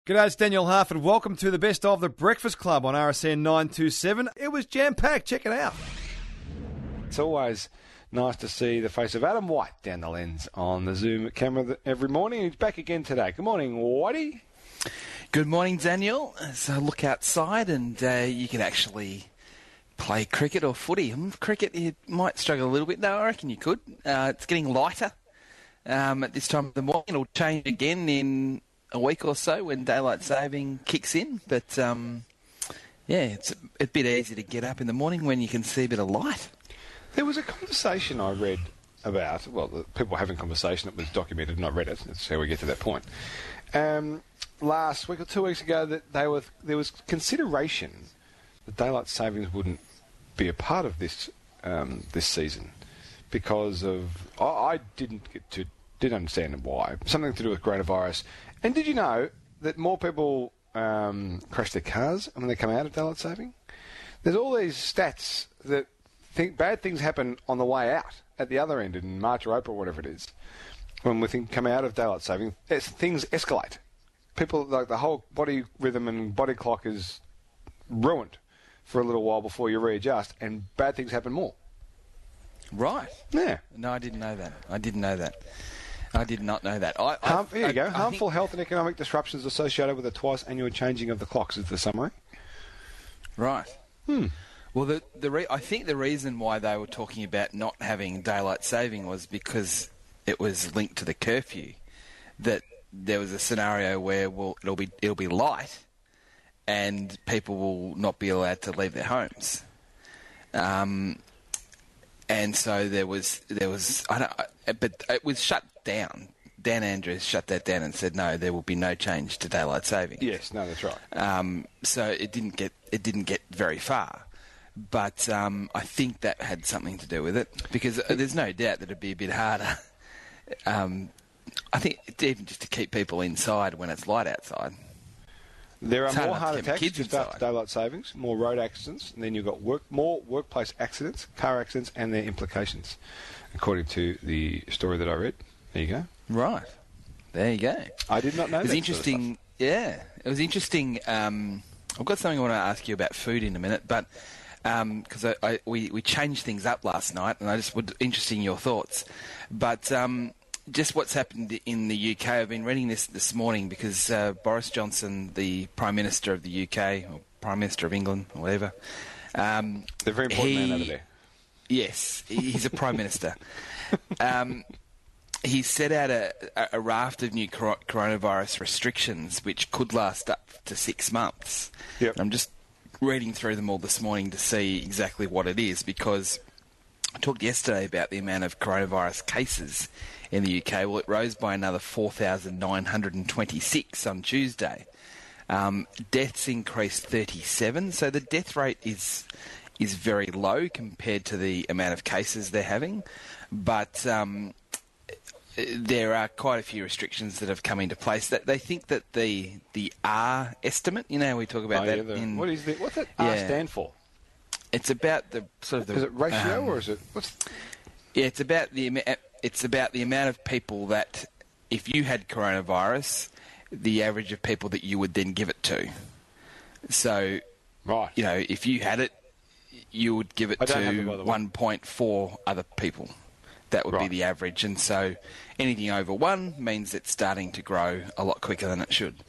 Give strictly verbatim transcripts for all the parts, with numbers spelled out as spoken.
G'day, it's Daniel Harford. Welcome to the best of the Breakfast Club on R S N nine two seven. It was jam-packed. Check it out. It's always nice to see the face of Adam White down the lens on the Zoom camera every morning. He's back again today. Good morning, Whitey. Good morning, Daniel. So look outside and uh, you can actually play cricket or footy. Um, cricket, you might struggle a little bit, though. I reckon you could. Uh, it's getting lighter um, at this time of the morning. It'll change again in a week or so when daylight saving kicks in. But, um, yeah, it's a, a bit easier to get up in the morning when you can see a bit of light. There was a conversation I read about, well, the people were having a conversation that was documented and I read it. That's how we get to that point. Um, last week or two weeks ago, that they were there was consideration that daylight savings wouldn't be a part of this um, this season because of, I, I didn't get to, didn't understand why, something to do with coronavirus. And did you know that more people um, crash their cars when they come out of daylight saving? There's all these stats that think bad things happen on the way out at the other end in March or April, whatever it is. When we think come out of daylight saving, things escalate. People, like the whole body rhythm and body clock is ruined for a little while before you readjust, and bad things happen more. Right. Yeah. No, I didn't know that. I didn't know that. I did not know that. I, Harm, I, here you I, go. I Harmful think... health and economic disruptions associated with the twice annual changing of the clocks is the summary. Right. Hmm. Well, the the re- I think the reason why they were talking about not having daylight saving was because it was linked to the curfew. That there was a scenario where well, it'll be it'll be light, and people will not be allowed to leave their homes. Um, and so there was there was I don't, but it was shut down. Dan Andrews shut that down and said no, there will be no change to daylight saving. Yes, no, that's right. Um, so it didn't get it didn't get very far. But um, I think that had something to do with it, because there's no doubt that it'd be a bit harder. Um, I think even just to keep people inside when it's light outside. There are It's hard more enough heart to keep attacks kids just after inside. daylight savings, more road accidents, and then you've got work, more workplace accidents, car accidents, and their implications, according to the story that I read. There you go. Right. There you go. I did not know It was that interesting. sort of Yeah. It was interesting. Um, I've got something I want to ask you about food in a minute, but because um, I, I, we, we changed things up last night, and I just would interested in your thoughts. But um, just what's happened in the U K, I've been reading this this morning because uh, Boris Johnson, the Prime Minister of the U K, or Prime Minister of England, or whatever. Um, They're a very important he, man over there. Yes, he's a Prime Minister. Um, he set out a, a raft of new cor- coronavirus restrictions which could last up to six months. Yep. I'm just reading through them all this morning to see exactly what it is, because I talked yesterday about the amount of coronavirus cases in the U K. Well, it rose by another four thousand nine hundred twenty-six on Tuesday. Um, deaths increased thirty-seven, so the death rate is is very low compared to the amount of cases they're having. But um, there are quite a few restrictions that have come into place. That they think that the the R estimate, you know, we talk about Oh, that. yeah, the, in, what is the, what's that R yeah. stand for? It's about the sort of the. Is it ratio um, or is it what's? Yeah, it's about the ama- it's about the amount of people that, if you had coronavirus, the average of people that you would then give it to. So, Right. you know, if you had it, you would give it I don't have it, to by the way. one point four other people. That would Right. be the average. And so anything over one means it's starting to grow a lot quicker than it should.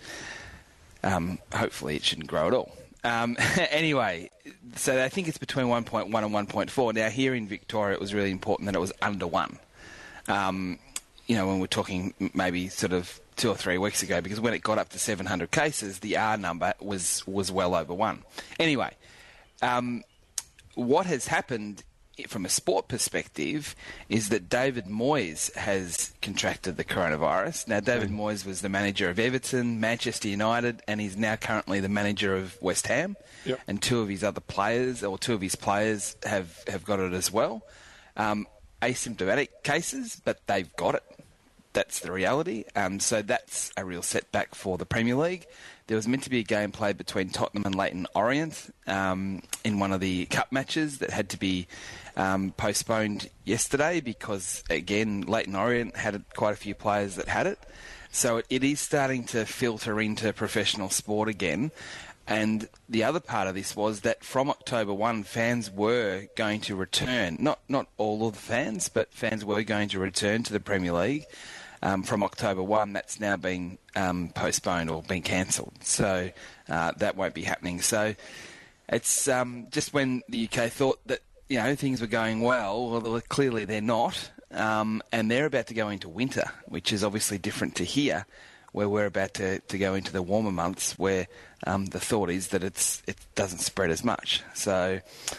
Um, hopefully it shouldn't grow at all. Um, anyway, so I think it's between one point one and one point four. Now, here in Victoria, it was really important that it was under one. Um, you know, when we're talking maybe sort of two or three weeks ago, because when it got up to seven hundred cases, the R number was, was well over one. Anyway, um, what has happened from a sport perspective is that David Moyes has contracted the coronavirus. Now, David mm. Moyes was the manager of Everton, Manchester United, and he's now currently the manager of West Ham. Yep. And two of his other players, or two of his players, have, have got it as well. Um, asymptomatic cases, but they've got it. That's the reality. Um, so that's a real setback for the Premier League. There was meant to be a game played between Tottenham and Leyton Orient um, in one of the cup matches that had to be um, postponed yesterday because, again, Leyton Orient had quite a few players that had it. So it, it is starting to filter into professional sport again. And the other part of this was that from October first, fans were going to return. Not not all of the fans, but fans were going to return to the Premier League. Um, from October first, that's now been um, postponed or been cancelled. So uh, that won't be happening. So it's um, just when the U K thought that, you know, things were going well, well, clearly they're not. Um, and they're about to go into winter, which is obviously different to here, where we're about to, to go into the warmer months, where um, the thought is that it's it doesn't spread as much. So,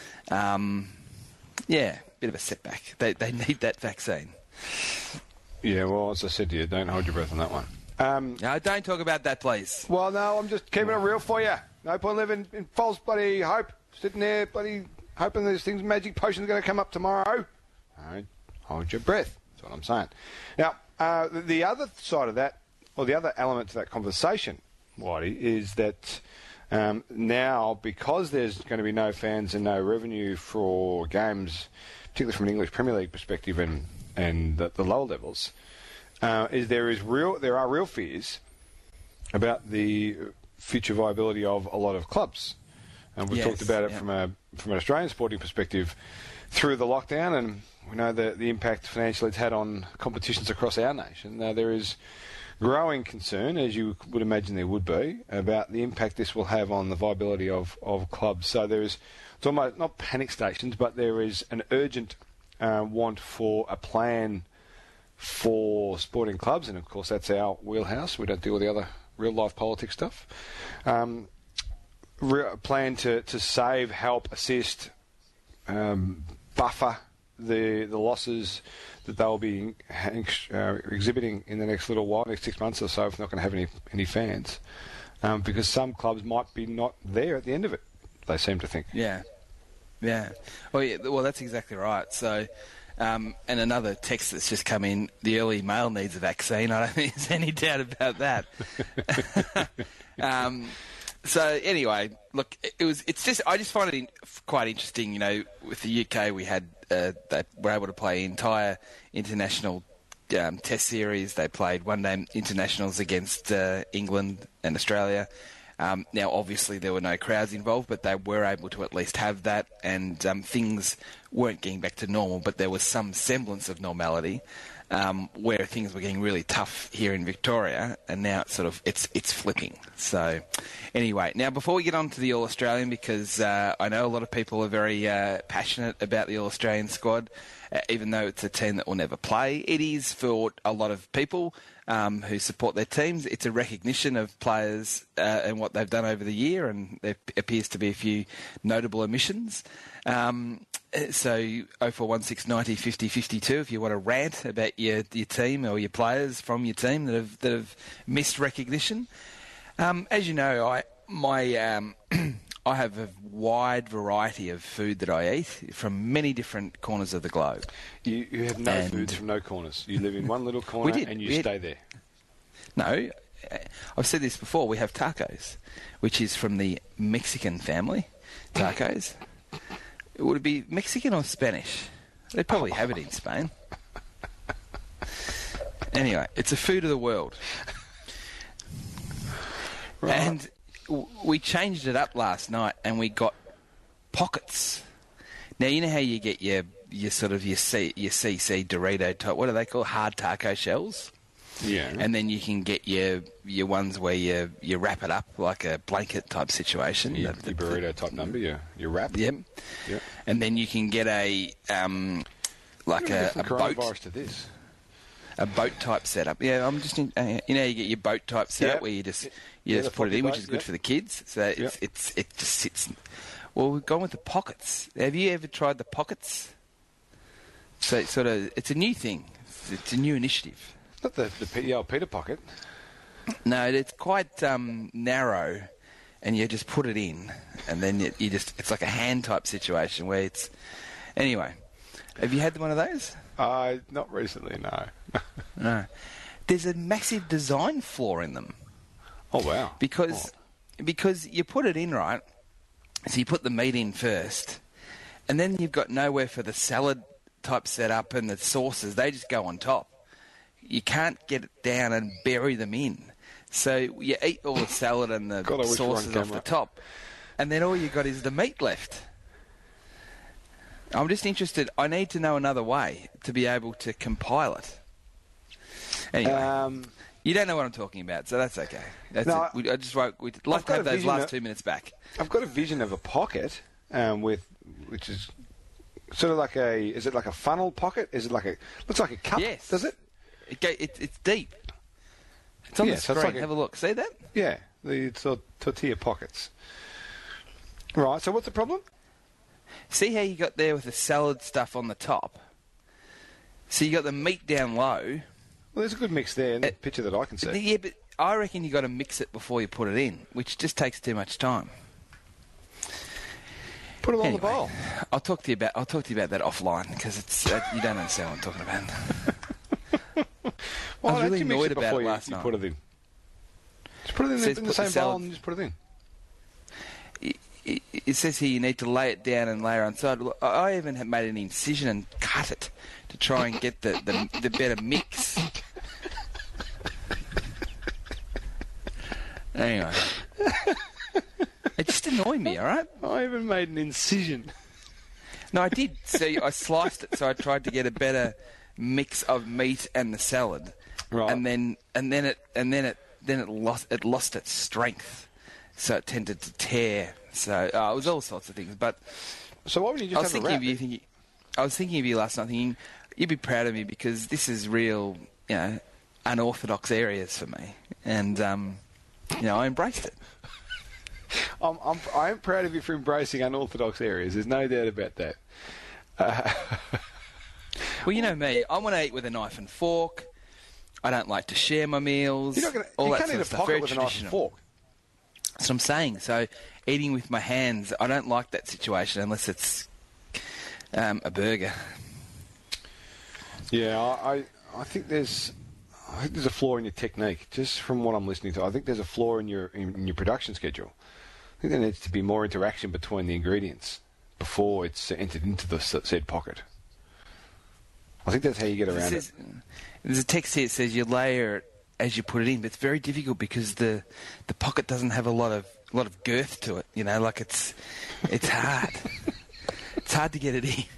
um, yeah, bit of a setback. They they need that vaccine. Yeah, well, as I said to you, don't hold your breath on that one. Um, no, don't talk about that, please. Well, no, I'm just keeping it real for you. No point living in false bloody hope, sitting there bloody hoping this thing's magic potion's going to come up tomorrow. Don't hold your breath. That's what I'm saying. Now, uh, the, the other side of that, or the other element to that conversation, Whitey, is that um, now, because there's going to be no fans and no revenue for games, particularly from an English Premier League perspective and and the, the lower levels, uh, is there is real there are real fears about the future viability of a lot of clubs, and we've yes, talked about it yeah. from a from an Australian sporting perspective through the lockdown, and we know the the impact financially it's had on competitions across our nation. Now there is growing concern, as you would imagine there would be, about the impact this will have on the viability of, of clubs. So there is, it's almost not panic stations, but there is an urgent uh, want for a plan for sporting clubs, and of course that's our wheelhouse. We don't deal with the other real-life politics stuff. Um, re- plan to, to save, help, assist, um, buffer the the losses that they'll be uh, exhibiting in the next little while, next six months or so, if they're not going to have any any fans, um, because some clubs might be not there at the end of it. They seem to think. Yeah, yeah. Well, yeah, well, that's exactly right. So, um, and another text that's just come in: the early male needs a vaccine. I don't think there's any doubt about that. um, So anyway, look, it was. It's just. I just find it in, quite interesting. You know, with the U K, we had uh, they were able to play entire international um, Test series. They played one-day internationals against uh, England and Australia. Um, now, obviously, there were no crowds involved, but they were able to at least have that, and um, things weren't getting back to normal, but there was some semblance of normality. Um, where things were getting really tough here in Victoria, and now it's sort of it's it's flipping. So, anyway, now before we get on to the All Australian, because uh, I know a lot of people are very uh, passionate about the All Australian squad, uh, even though it's a team that will never play. It is for a lot of people um, who support their teams. It's a recognition of players uh, and what they've done over the year, and there appears to be a few notable omissions. Um, So oh four one six ninety fifty fifty-two if you want to rant about your your team or your players from your team that have that have missed recognition. Um, as you know, I my um, I have a wide variety of food that I eat from many different corners of the globe. You, you have no and foods from no corners. You live in one little corner did. and you We stay had, there. No, I've said this before. We have tacos, which is from the Mexican family. Tacos. Would it be Mexican or Spanish? They probably have it in Spain. Anyway, it's a food of the world. Right. And w- we changed it up last night, and we got pockets. Now, you know how you get your your sort of your C, your C C Dorito type, what are they called? Hard taco shells? Yeah. And then you can get your your ones where you you wrap it up like a blanket type situation. Yeah, the, your burrito type number, your, your wrap. Yep. Yep. And then you can get a um, like a, a boat, coronavirus to this. a boat type setup. Yeah, I'm just in, uh, you know you get your boat type setup Yep. where you just you Yeah, just the put it in, floppy which is boat, good yep. for the kids. So it's, Yep. it's it just sits. Well, we've gone with the pockets. Have you ever tried the pockets? So it's sort of it's a new thing. It's, it's a new initiative. Not the, the, the old Peter pocket. No, it's quite um, narrow, and you just put it in, and then you, you just it's like a hand type situation where it's. Anyway, have you had one of those? Uh, not recently, no. No. There's a massive design flaw in them. Oh, wow. Because oh. because you put it in right, so you put the meat in first, and then you've got nowhere for the salad type setup and the sauces. They just go on top. you can't get it down and bury them in. So you eat all the salad and the God, I wish we were on sauces off camera. the top, and then all you got is the meat left. I'm just interested. I need to know another way to be able to compile it. Anyway, Um, you don't know what I'm talking about, so that's okay. That's No, it. We, I just won't, we'd like I've to got have a those vision last of- two minutes back. I've got a vision of a pocket um, with, which is sort of like a. Is it like a funnel pocket? Is it like a? Looks like a cup. Yes. Does it? It go, it, it's deep. It's on Yeah, the so it's screen. like a- Have a look. See that? Yeah, the tor- tortilla pockets. Right. So what's the problem? See how you got there with the salad stuff on the top? So you got the meat down low. Well, there's a good mix there in the Uh, picture that I can see. Yeah, but I reckon you got to mix it before you put it in, which just takes too much time. Put it on Anyway, the bowl. I'll talk to you about I'll talk to you about that offline because it's uh, you don't understand what I'm talking about. Why I was don't really you mix annoyed it about before it you, last you night. put it in? Just put it in, It the, says in the put the same bowl salad- and just put it in. It, it, it says here you need to lay it down and layer on side. Look, I I even have made an incision and cut it to try and get the, the, the better mix. Anyway. It just annoyed me, all right? I even made an incision. No, I did. So I sliced it, so I tried to get a better mix of meat and the salad. Right. And then and then it and then it then it lost it lost its strength. So it tended to tear. So uh, it was all sorts of things. But So why would you I just was have a thinking wrap? of you thinking I was thinking of you last night thinking you'd be proud of me because this is real, you know, unorthodox areas for me. And um, you know, I embraced it. I'm, I'm, I'm proud of you for embracing unorthodox areas. There's no doubt about that. Uh, Well, you know me, I want to eat with a knife and fork. I don't like to share my meals. you're not gonna, all you that can't sort eat a of stuff. pocket Very with a knife and traditional. fork. That's what I'm saying. So, eating with my hands, I don't like that situation unless it's um, a burger. Yeah, I, I, I think there's, I think there's a flaw in your technique. Just from what I'm listening to, I think there's a flaw in your in, in your production schedule. I think there needs to be more interaction between the ingredients before it's entered into the s- said pocket. I think that's how you get It around says, it. there's a text here that says you layer it as you put it in, but it's very difficult because the the pocket doesn't have a lot of a lot of girth to it. You know, like it's it's hard. It's hard to get it in.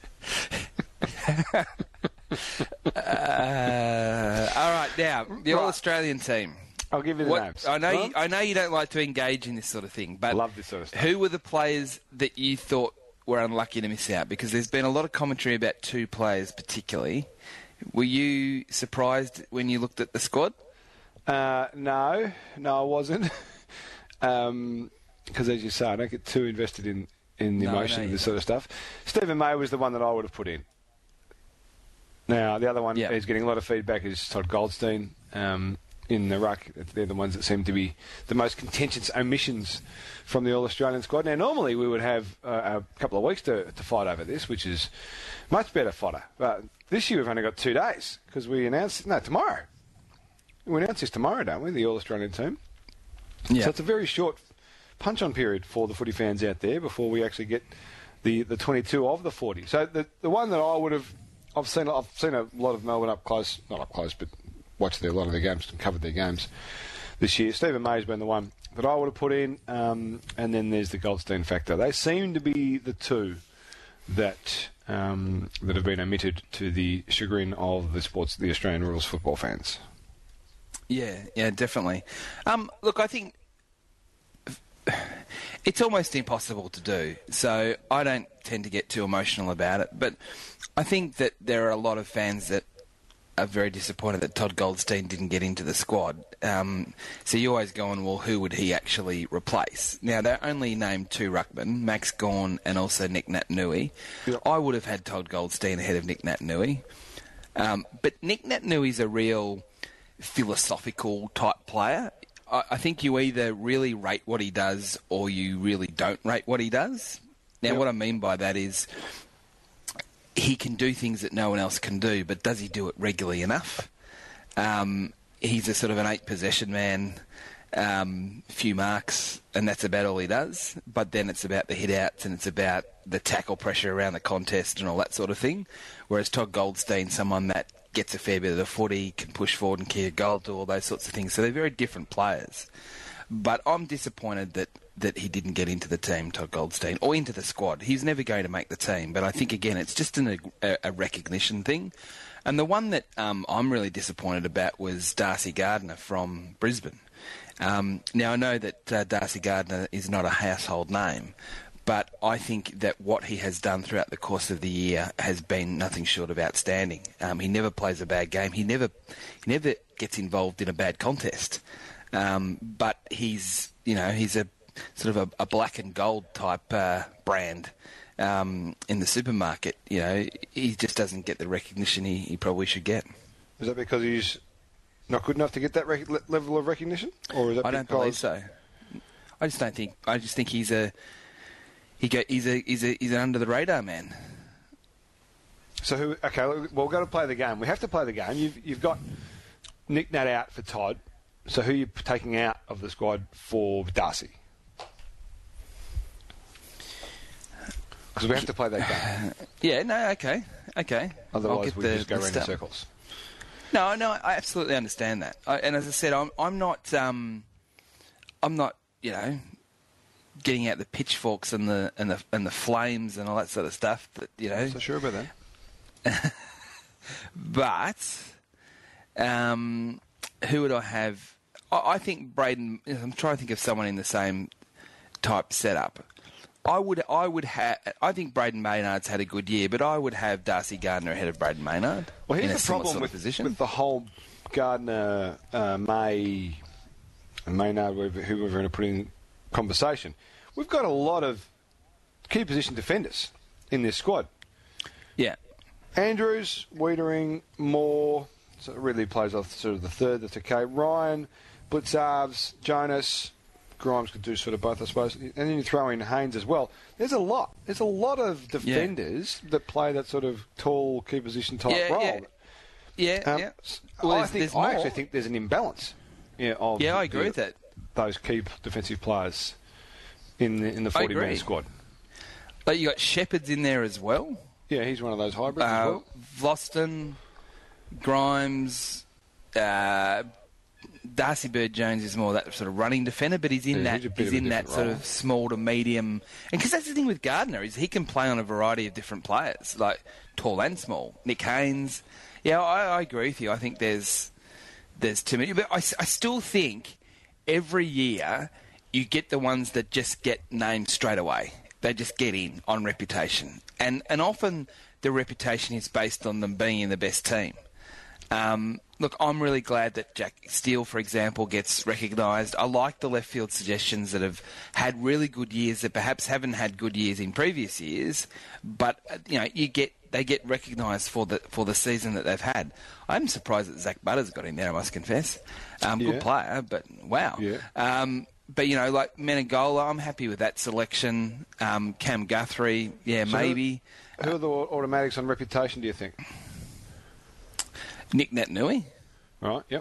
uh, all right, now the Right. All Australian team. I'll give you the What, names. I know. Huh? You, I know you don't like to engage in this sort of thing, but I love this sort of stuff. who were the players that you thought were unlucky to miss out? Because there's been a lot of commentary about two players particularly. Were you surprised when you looked at the squad? Uh, no, no, I wasn't. Because as you say, I don't get too invested in, in the No, I emotion know of you this sort of stuff. Stephen May was the one that I would have put in. Now, the other one Yeah. is getting a lot of feedback is Todd Goldstein um, in the ruck. They're the ones that seem to be the most contentious omissions from the All-Australian squad. Now, normally we would have uh, a couple of weeks to, to fight over this, which is much better fodder. But this year we've only got two days because we announced, no, tomorrow. We announce this tomorrow, don't we, the All-Australian team? Yeah. So it's a very short punch-on period for the footy fans out there before we actually get the, the twenty-two of the forty. So the the one that I would have, I've seen I've seen a lot of Melbourne up close, not up close, but watched their, a lot of their games and covered their games this year. Stephen May's been the one that I would have put in, um, and then there's the Goldstein factor. They seem to be the two that um, that have been omitted to the chagrin of the sports, the Australian rules football fans. Yeah, yeah, definitely. Um, look, I think it's almost impossible to do, so I don't tend to get too emotional about it. But I think that there are a lot of fans that are very disappointed that Todd Goldstein didn't get into the squad. Um, so you're always going, well, who would he actually replace? Now, they only named two ruckmen, Max Gawn and also Nick Naitanui. Yep. I would have had Todd Goldstein ahead of Nick Naitanui. Um, but Nick Naitanui a real philosophical type player. I, I think you either really rate what he does or you really don't rate what he does. Now, Yep. what I mean by that is he can do things that no one else can do, but does he do it regularly enough? Um, he's a sort of an eight possession man, um, few marks, and that's about all he does. But then it's about the hit outs and it's about the tackle pressure around the contest and all that sort of thing. Whereas Todd Goldstein, someone that gets a fair bit of the footy, can push forward and kick a goal, do all those sorts of things. So they're very different players. But I'm disappointed that, that he didn't get into the team, Todd Goldstein, or into the squad. He's never going to make the team. But I think, again, it's just an, a, a recognition thing. And the one that um, I'm really disappointed about was Darcy Gardner from Brisbane. Um, now, I know that uh, Darcy Gardner is not a household name, but I think that what he has done throughout the course of the year has been nothing short of outstanding. Um, he never plays a bad game. He never, he never gets involved in a bad contest. Um, but he's, you know, he's a sort of a, a black and gold type uh, brand um, in the supermarket. You know, he just doesn't get the recognition he, he probably should get. Is that because he's not good enough to get that rec- level of recognition, or is that I don't because... believe so. I just don't think. I just think he's a he go, he's a he's a he's an under the radar man. So who? Okay, well, we've got to play the game. We have to play the game. You've you've got Nick Nat out for Todd. So who are you taking out of the squad for Darcy? Because we have to play that game. Yeah, no, okay, okay. Otherwise, we the, just go around in stuff. circles. No, no, I absolutely understand that. I, and as I said, I'm, I'm not, um, I'm not, you know, getting out the pitchforks and the and the and the flames and all that sort of stuff. That, you know, So sure about that. but um, who would I have? I, I think Braden. I'm trying to think of someone in the same type setup. I would, I would have. I think Braden Maynard's had a good year, but I would have Darcy Gardner ahead of Braden Maynard. Well, here's in a the problem sort with, of position. with the whole Gardner, uh, May, and Maynard, who we're going to put in conversation. We've got a lot of key position defenders in this squad. Yeah. Andrews, Wiedering, Moore. So it really plays off sort of the third. That's okay. Ryan, Blitzarves, Jonas. Grimes could do sort of both, I suppose. And then you throw in Haynes as well. There's a lot. There's a lot of defenders yeah. that play that sort of tall key position type yeah, role. Yeah, yeah. Um, yeah. Well, I there's, think there's I more. actually think there's an imbalance. Yeah, of yeah, I agree the, with that. Those key defensive players in the in the forty-man squad. But you got Shepherd's in there as well. Yeah, he's one of those hybrids uh, as well. Vlosten, Grimes, uh, Darcy Bird-Jones is more that sort of running defender, but he's in Yeah, that he's a bit he's of a in that different sort role. of small to medium. And because that's the thing with Gardner is he can play on a variety of different players, like tall and small. Nick Haynes, yeah, I, I agree with you. I think there's there's too many, but I, I still think every year you get the ones that just get named straight away. They just get in on reputation, and and often the reputation is based on them being in the best team. Um, look, I'm really glad that Jack Steele, for example, gets recognised. I like the left field suggestions that have had really good years that perhaps haven't had good years in previous years, but uh, you know, you get they get recognised for the for the season that they've had. I'm surprised that Zach Butters got in there, I must confess. Um, Yeah. Good player, but wow. Yeah. Um, but, you know, like Menegola, I'm happy with that selection. Um, Cam Guthrie, yeah, So maybe. Who are the automatics on reputation, do you think? Nick Natanui. Right, yep.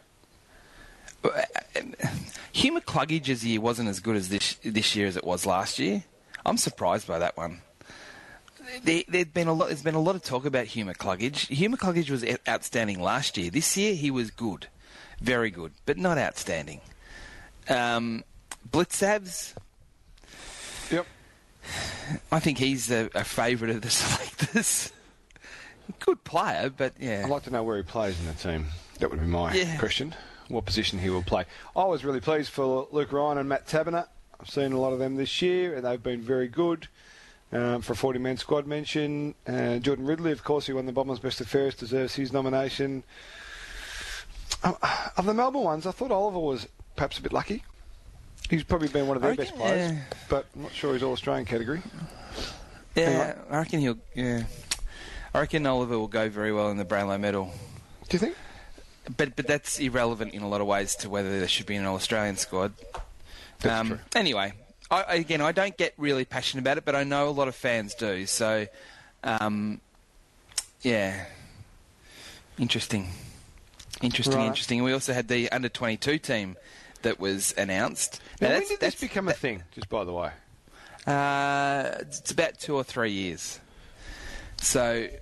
Hugh McCluggage's year wasn't as good as this this year as it was last year. I'm surprised by that one. There, there'd been a lot. There's been a lot of talk about Hugh McCluggage. Hugh McCluggage was outstanding last year. This year he was good, very good, but not outstanding. Um, Blitzavs. Yep. I think he's a, a favourite of the selectors. Good player, but yeah. I'd like to know where he plays in the team. That would be my Yeah. question. What position he will play. I was really pleased for Luke Ryan and Matt Taberner. I've seen a lot of them this year, and they've been very good. Um, for a forty-man squad mention, uh, Jordan Ridley, of course, he won the Bombers Best of Fairest, deserves his nomination. Um, of the Melbourne ones, I thought Oliver was perhaps a bit lucky. He's probably been one of their I best reckon, players, yeah. but I'm not sure he's All-Australian category. Yeah, Anyway. I reckon he'll. Yeah, I reckon Oliver will go very well in the Brownlow medal. Do you think? But but that's irrelevant in a lot of ways to whether there should be an All-Australian squad. That's um, true. Anyway, I, I- again, I don't get really passionate about it, but I know a lot of fans do. So, um, yeah, interesting, interesting, Right. interesting. We also had the under twenty-two team that was announced. Now, when that's- did this that's- become a thing, just by the way? Uh, it's about two or three years. So,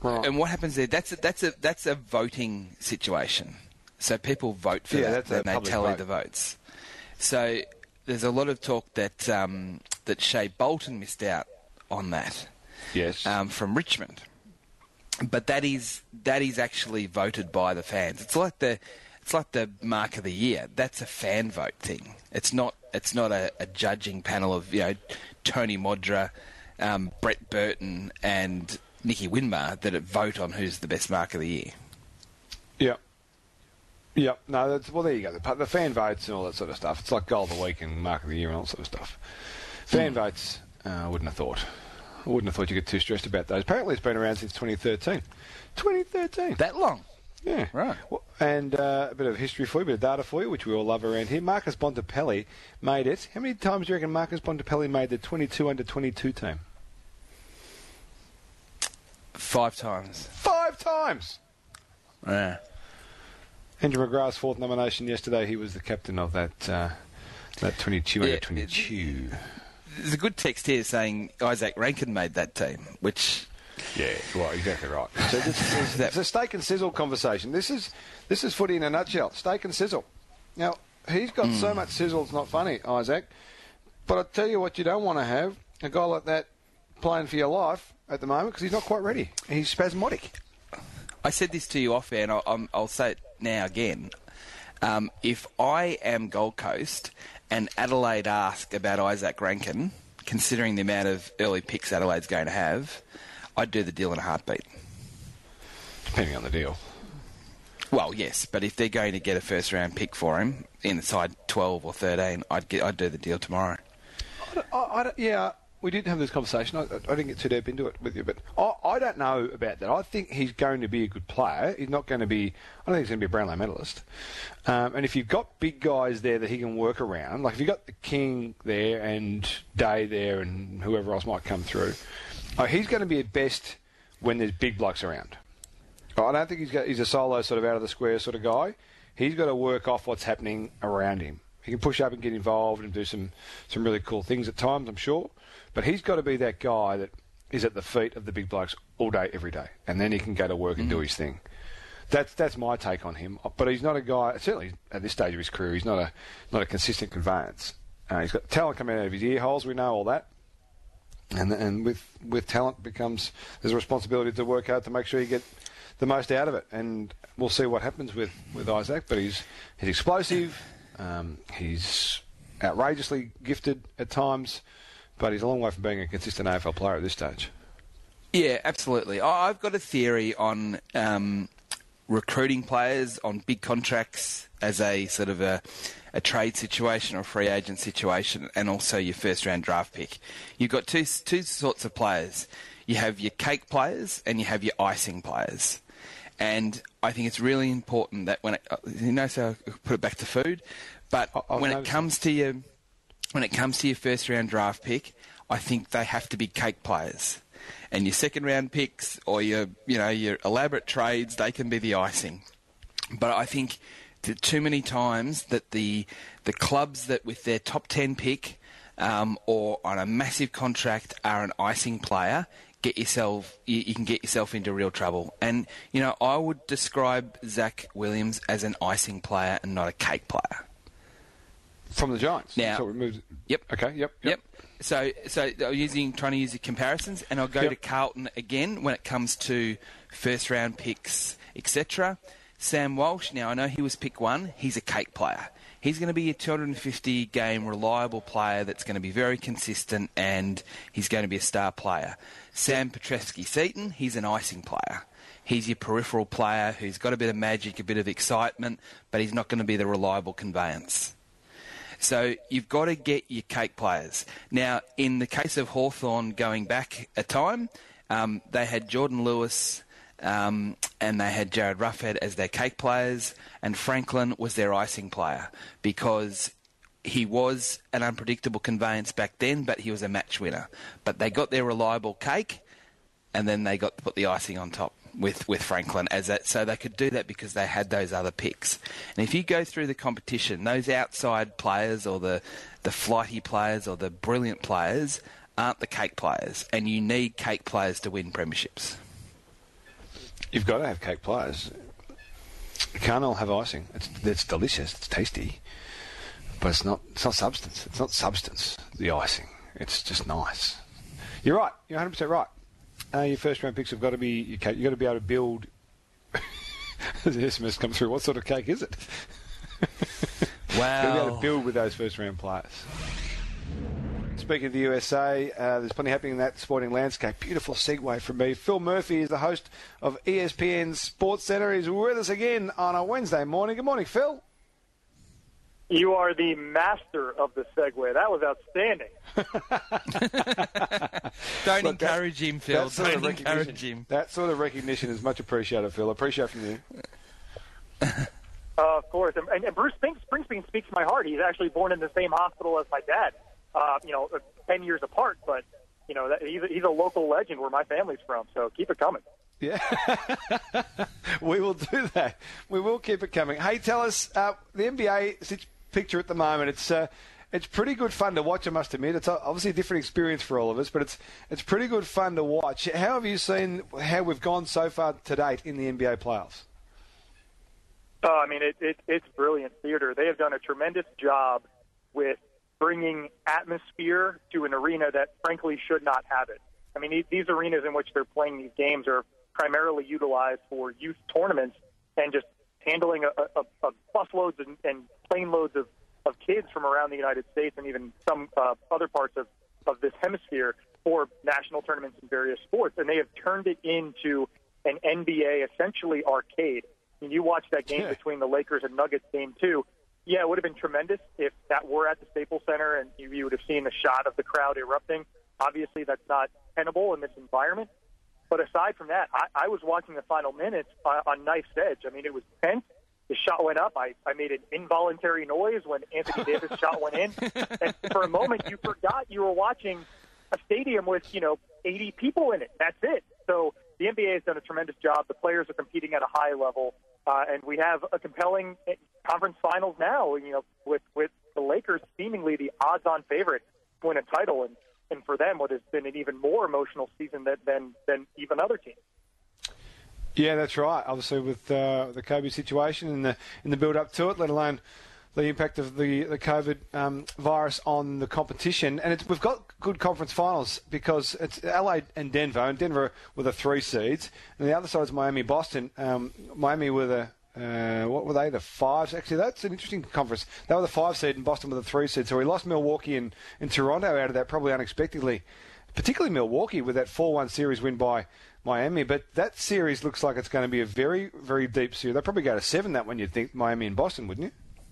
Right. And what happens there? That's a, that's a that's a voting situation. So people vote for Yeah, that, that's a and they public tally vote. the votes. So there's a lot of talk that um, that Shea Bolton missed out on that Yes. um, from Richmond, but that is that is actually voted by the fans. It's like the it's like the mark of the year. That's a fan vote thing. It's not it's not a, a judging panel of you know Tony Modra, um, Brett Burton, and Nicky Winmar that vote on who's the best mark of the year. Yep. Yep. No, that's, well, there you go. The, the fan votes and all that sort of stuff. It's like Goal of the Week and Mark of the Year and all that sort of stuff. Fan mm. votes, uh, I wouldn't have thought. I wouldn't have thought you get too stressed about those. Apparently it's been around since twenty thirteen. twenty thirteen. That long? Yeah. Right. Well, and uh, a bit of history for you, a bit of data for you, which we all love around here. Marcus Bontempelli made it. How many times do you reckon Marcus Bontempelli made the twenty-two under twenty-two team? Five times. Five times! Yeah. Andrew McGrath's fourth nomination yesterday. He was the captain of that uh, that twenty-two Yeah, under twenty-two. There's a good text here saying Isaac Rankin made that team, which... Yeah, well, exactly right. So this is, it's a steak and sizzle conversation. This is this is footy in a nutshell. Steak and sizzle. Now, he's got mm. so much sizzle it's not funny, Isaac. But I tell you what you don't want to have, a guy like that playing for your life at the moment because he's not quite ready. He's spasmodic. I said this to you off air, and I'll, I'm, I'll say it now again. Um, if I am Gold Coast and Adelaide ask about Isaac Rankin, considering the amount of early picks Adelaide's going to have, I'd do the deal in a heartbeat. Depending on the deal. Well, yes, but if they're going to get a first-round pick for him inside twelve or thirteen, I'd get, I'd do the deal tomorrow. I don't, I, I don't, yeah, we did have this conversation. I, I didn't get too deep into it with you, but I, I don't know about that. I think he's going to be a good player. He's not going to be... I don't think he's going to be a Brownlow medalist. Um, and if you've got big guys there that he can work around, like if you've got the King there and Day there and whoever else might come through... Oh, he's going to be at best when there's big blokes around. I don't think he's got, he's a solo sort of out of the square sort of guy. He's got to work off what's happening around him. He can push up and get involved and do some, some really cool things at times, I'm sure. But he's got to be that guy that is at the feet of the big blokes all day, every day. And then he can go to work and mm-hmm. do his thing. That's that's my take on him. But he's not a guy, certainly at this stage of his career, he's not a not a consistent conveyance. Uh, he's got talent coming out of his ear holes, we know all that. And and with, with talent becomes there's a responsibility to work hard to make sure you get the most out of it. And we'll see what happens with, with Isaac. But he's he's explosive. Um, he's outrageously gifted at times. But he's a long way from being a consistent A F L player at this stage. Yeah, absolutely. I've got a theory on um, recruiting players on big contracts as a sort of a, a trade situation or a free agent situation, and also your first round draft pick. You've got two two sorts of players. You have your cake players and you have your icing players. And I think it's really important that when it, you know, so I put it back to food, but I've when it comes to your when it comes to your first round draft pick, I think they have to be cake players. And your second round picks or your you know your elaborate trades, they can be the icing. But I think that too many times that the the clubs that with their top ten pick um, or on a massive contract are an icing player, get yourself you, you can get yourself into real trouble. And you know I would describe Zach Williams as an icing player and not a cake player. From the Giants. Now, so we moved. Yep. Okay. Yep. Yep. Yep. So, so I'm using trying to use the comparisons, and I'll go yep. to Carlton again when it comes to first round picks, et cetera. Sam Walsh. Now I know he was pick one. He's a cake player. He's going to be a two hundred fifty game reliable player that's going to be very consistent, and he's going to be a star player. Sam Petreski-Seaton. He's an icing player. He's your peripheral player who's got a bit of magic, a bit of excitement, but he's not going to be the reliable conveyance. So you've got to get your cake players. Now, in the case of Hawthorn going back a time, um, they had Jordan Lewis um, and they had Jared Ruffhead as their cake players, and Franklin was their icing player because he was an unpredictable conveyance back then, but he was a match winner. But they got their reliable cake, and then they got to put the icing on top with, with Franklin as that, so they could do that because they had those other picks. And if you go through the competition, those outside players or the, the flighty players or the brilliant players aren't the cake players, and you need cake players to win premierships. You've got to have cake players. You can't all have icing. It's, it's delicious. It's tasty. But it's not, it's not substance. It's not substance, the icing. It's just nice. You're right. You're one hundred percent right. Uh, your first round picks have got to be your cake. You've got to be able to build. As the S M S comes through, what sort of cake is it? Wow. You've got to be able to build with those first round players. Speaking of the U S A, uh, there's plenty happening in that sporting landscape. Beautiful segue from me. Phil Murphy is the host of E S P N's Sports Centre. He's with us again on a Wednesday morning. Good morning, Phil. You are the master of the segue. That was outstanding. Don't Look, encourage that, him, Phil. That sort Don't of encourage him. That sort of recognition is much appreciated, Phil. I appreciate it from you. Uh, of course. And, and Bruce Springsteen speaks to my heart. He's actually born in the same hospital as my dad. Uh, you know, ten years apart, but, you know, that, he's, a, he's a local legend where my family's from, so keep it coming. Yeah, we will do that. We will keep it coming. Hey, tell us, uh, the N B A picture at the moment, it's uh, it's pretty good fun to watch, I must admit. It's obviously a different experience for all of us, but it's it's pretty good fun to watch. How have you seen how we've gone so far to date in the N B A playoffs? Uh, I mean, it, it, it's brilliant theater. They have done a tremendous job with bringing atmosphere to an arena that, frankly, should not have it. I mean, these arenas in which they're playing these games are primarily utilized for youth tournaments and just handling a, a, a busloads and, and plane loads of, of kids from around the United States and even some uh, other parts of, of this hemisphere for national tournaments in various sports. And they have turned it into an N B A, essentially, arcade. I mean, you watch that game yeah. between between the Lakers and Nuggets game two. Yeah, it would have been tremendous if that were at the Staples Center and you, you would have seen the shot of the crowd erupting. Obviously, that's not tenable in this environment. But aside from that, I, I was watching the final minutes uh, on knife's edge. I mean, it was tense. The shot went up. I, I made an involuntary noise when Anthony Davis' shot went in. And for a moment, you forgot you were watching a stadium with, you know, eighty people in it. That's it. So the N B A has done a tremendous job. The players are competing at a high level. Uh, and we have a compelling conference finals now, you know, with, with the Lakers seemingly the odds-on favorite to win a title. And, and for them, what has been an even more emotional season than, than, than even other teams. Yeah, that's right. Obviously, with uh, the Kobe situation and the in the build-up to it, let alone the impact of the the COVID um, virus on the competition, and it's, we've got good conference finals because it's L A and Denver, and Denver were the three seeds, and the other side is Miami, Boston. Um, Miami were the uh, what were they? The fives. Actually, that's an interesting conference. They were the five seed, and Boston were the three seed. So we lost Milwaukee and, and Toronto out of that probably unexpectedly, particularly Milwaukee with that four one series win by Miami. But that series looks like it's going to be a very, very deep series. They'll probably go to seven, that one, you'd think, Miami and Boston, wouldn't you?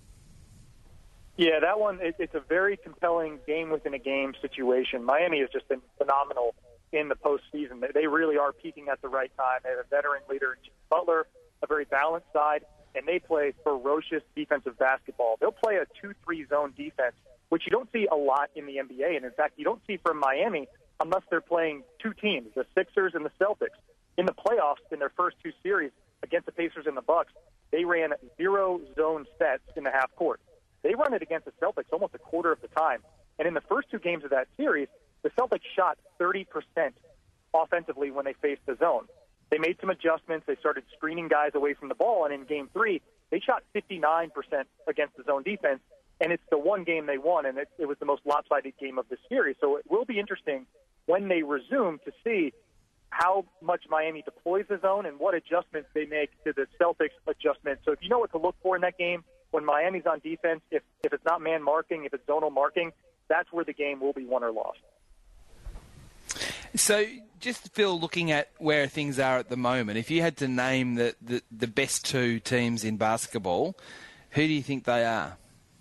Yeah, that one, it, it's a very compelling game-within-a-game situation. Miami has just been phenomenal in the postseason. They, they really are peaking at the right time. They have a veteran leader in Jimmy Butler, a very balanced side, and they play ferocious defensive basketball. They'll play a two three zone defense, which you don't see a lot in the N B A. And, in fact, you don't see from Miami unless they're playing two teams, the Sixers and the Celtics. In the playoffs, in their first two series against the Pacers and the Bucks, they ran zero zone sets in the half court. They run it against the Celtics almost a quarter of the time. And in the first two games of that series, the Celtics shot thirty percent offensively when they faced the zone. They made some adjustments. They started screening guys away from the ball. And in game three, they shot fifty-nine percent against the zone defense. And it's the one game they won, and it, it was the most lopsided game of the series. So it will be interesting when they resume to see how much Miami deploys the zone and what adjustments they make to the Celtics adjustment. So if you know what to look for in that game, when Miami's on defense, if, if it's not man marking, if it's zonal marking, that's where the game will be won or lost. So just, Phil, looking at where things are at the moment, if you had to name the, the, the best two teams in basketball, who do you think they are?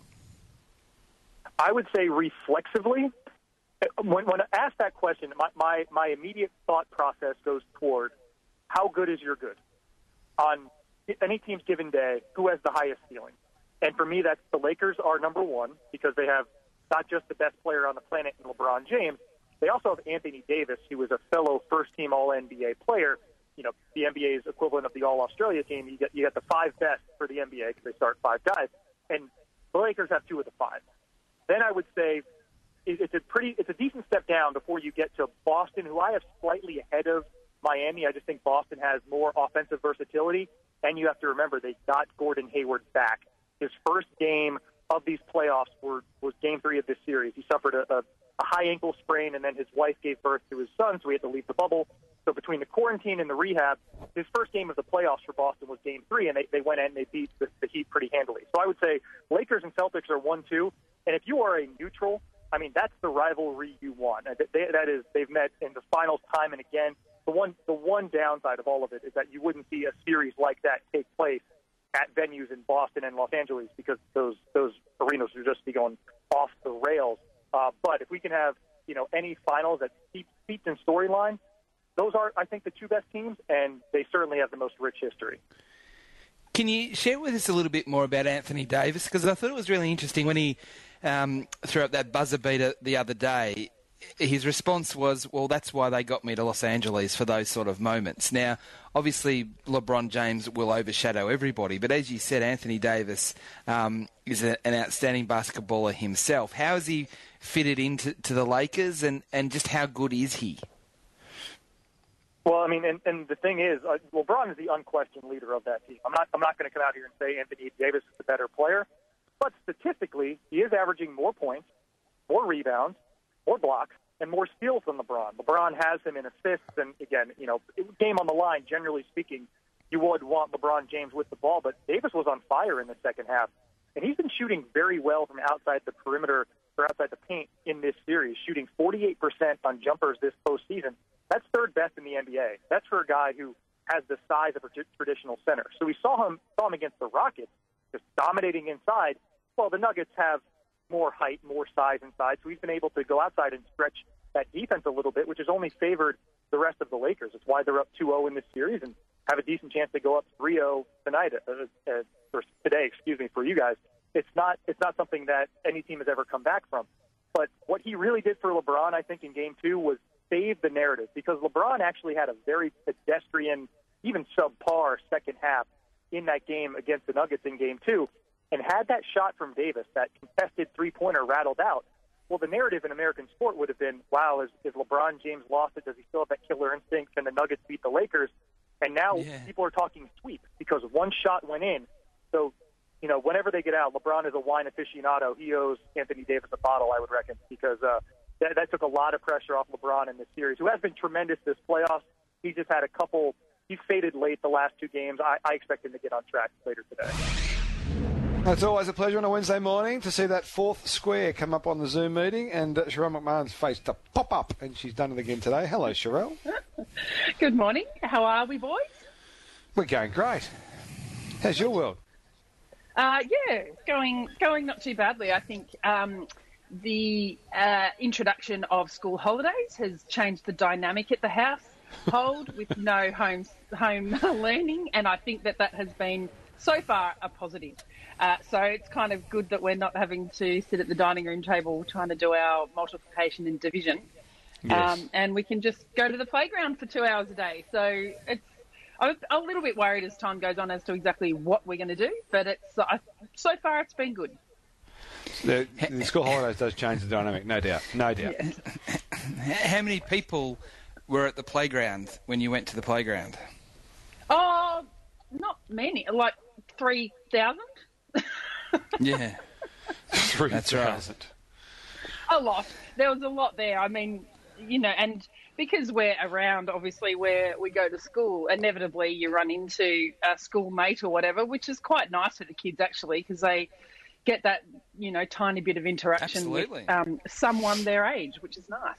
I would say reflexively, when, when I ask that question, my, my, my immediate thought process goes toward how good is your good? On any team's given day, who has the highest ceiling? And for me, that's the Lakers are number one because they have not just the best player on the planet in LeBron James. They also have Anthony Davis, who was a fellow first-team All N B A player. You know, the N B A's equivalent of the All-Australia team. You get you get the five best for the N B A because they start five guys. And the Lakers have two of the five. Then I would say it's a pretty, it's a decent step down before you get to Boston, who I have slightly ahead of Miami. I just think Boston has more offensive versatility. And you have to remember, they got Gordon Hayward back. His first game of these playoffs were, was game three of this series. He suffered a, a, a high ankle sprain, and then his wife gave birth to his son, so he had to leave the bubble. So between the quarantine and the rehab, his first game of the playoffs for Boston was game three, and they, they went in and they beat the, the Heat pretty handily. So I would say Lakers and Celtics are one two. And if you are a neutral, I mean, that's the rivalry you want. They, that is, they've met in the finals time and again. The one, the one downside of all of it is that you wouldn't see a series like that take place at venues in Boston and Los Angeles because those those arenas would just be going off the rails. Uh, but if we can have, you know, any finals that keep steeped in storyline, those are, I think, the two best teams, and they certainly have the most rich history. Can you share with us a little bit more about Anthony Davis? Because I thought it was really interesting when he um, threw up that buzzer beater the other day. His response was, well, that's why they got me to Los Angeles for those sort of moments. Now, obviously, LeBron James will overshadow everybody, but as you said, Anthony Davis um, is a, an outstanding basketballer himself. How has he fitted into to the Lakers, and, and just how good is he? Well, I mean, and, and the thing is, uh, LeBron is the unquestioned leader of that team. I'm not, I'm not going to come out here and say Anthony Davis is the better player, but statistically, he is averaging more points, more rebounds, more blocks, and more steals than LeBron. LeBron has him in assists, and again, you know, game on the line, generally speaking, you would want LeBron James with the ball, but Davis was on fire in the second half, and he's been shooting very well from outside the perimeter or outside the paint in this series, shooting forty-eight percent on jumpers this postseason. That's third best in the N B A. That's for a guy who has the size of a traditional center. So we saw him, saw him against the Rockets, just dominating inside. Well, the Nuggets have more height, more size inside, so he's been able to go outside and stretch that defense a little bit, which has only favored the rest of the Lakers. It's why they're up two oh in this series and have a decent chance to go up three oh tonight, uh, uh, or today, excuse me, for you guys. It's not it's not something that any team has ever come back from. But what he really did for LeBron, I think, in Game two was save the narrative, because LeBron actually had a very pedestrian, even subpar second half in that game against the Nuggets in Game two. And had that shot from Davis, that contested three-pointer, rattled out, well, the narrative in American sport would have been, wow, is, is LeBron James lost it? Does he still have that killer instinct? And the Nuggets beat the Lakers? And now yeah. people are talking sweep because one shot went in. So, you know, whenever they get out, LeBron is a wine aficionado. He owes Anthony Davis a bottle, I would reckon, because uh, that, that took a lot of pressure off LeBron in this series, who has been tremendous this playoffs. He's just had a couple – he's faded late the last two games. I, I expect him to get on track later today. It's always a pleasure on a Wednesday morning to see that fourth square come up on the Zoom meeting, and uh, Sherelle McMahon's face to pop up, and she's done it again today. Hello, Sherelle. Good morning. How are we, boys? We're going great. How's your world? Uh, yeah, going going not too badly. I think um, the uh, introduction of school holidays has changed the dynamic at the household with no home home learning, and I think that that has been so far a positive. Uh, so it's kind of good that we're not having to sit at the dining room table trying to do our multiplication and division. Yes. Um, and we can just go to the playground for two hours a day. So it's I'm a little bit worried as time goes on as to exactly what we're going to do, but it's uh, so far it's been good. The, the school holidays does change the dynamic, no doubt, no doubt. Yeah. How many people were at the playground when you went to the playground? Oh, not many, like three thousand. Yeah. That's right. A lot. There was a lot there. I mean, you know, and because we're around, obviously, where we go to school, inevitably you run into a schoolmate or whatever, which is quite nice for the kids, actually, because they get that, you know, tiny bit of interaction Absolutely. with um, someone their age, which is nice.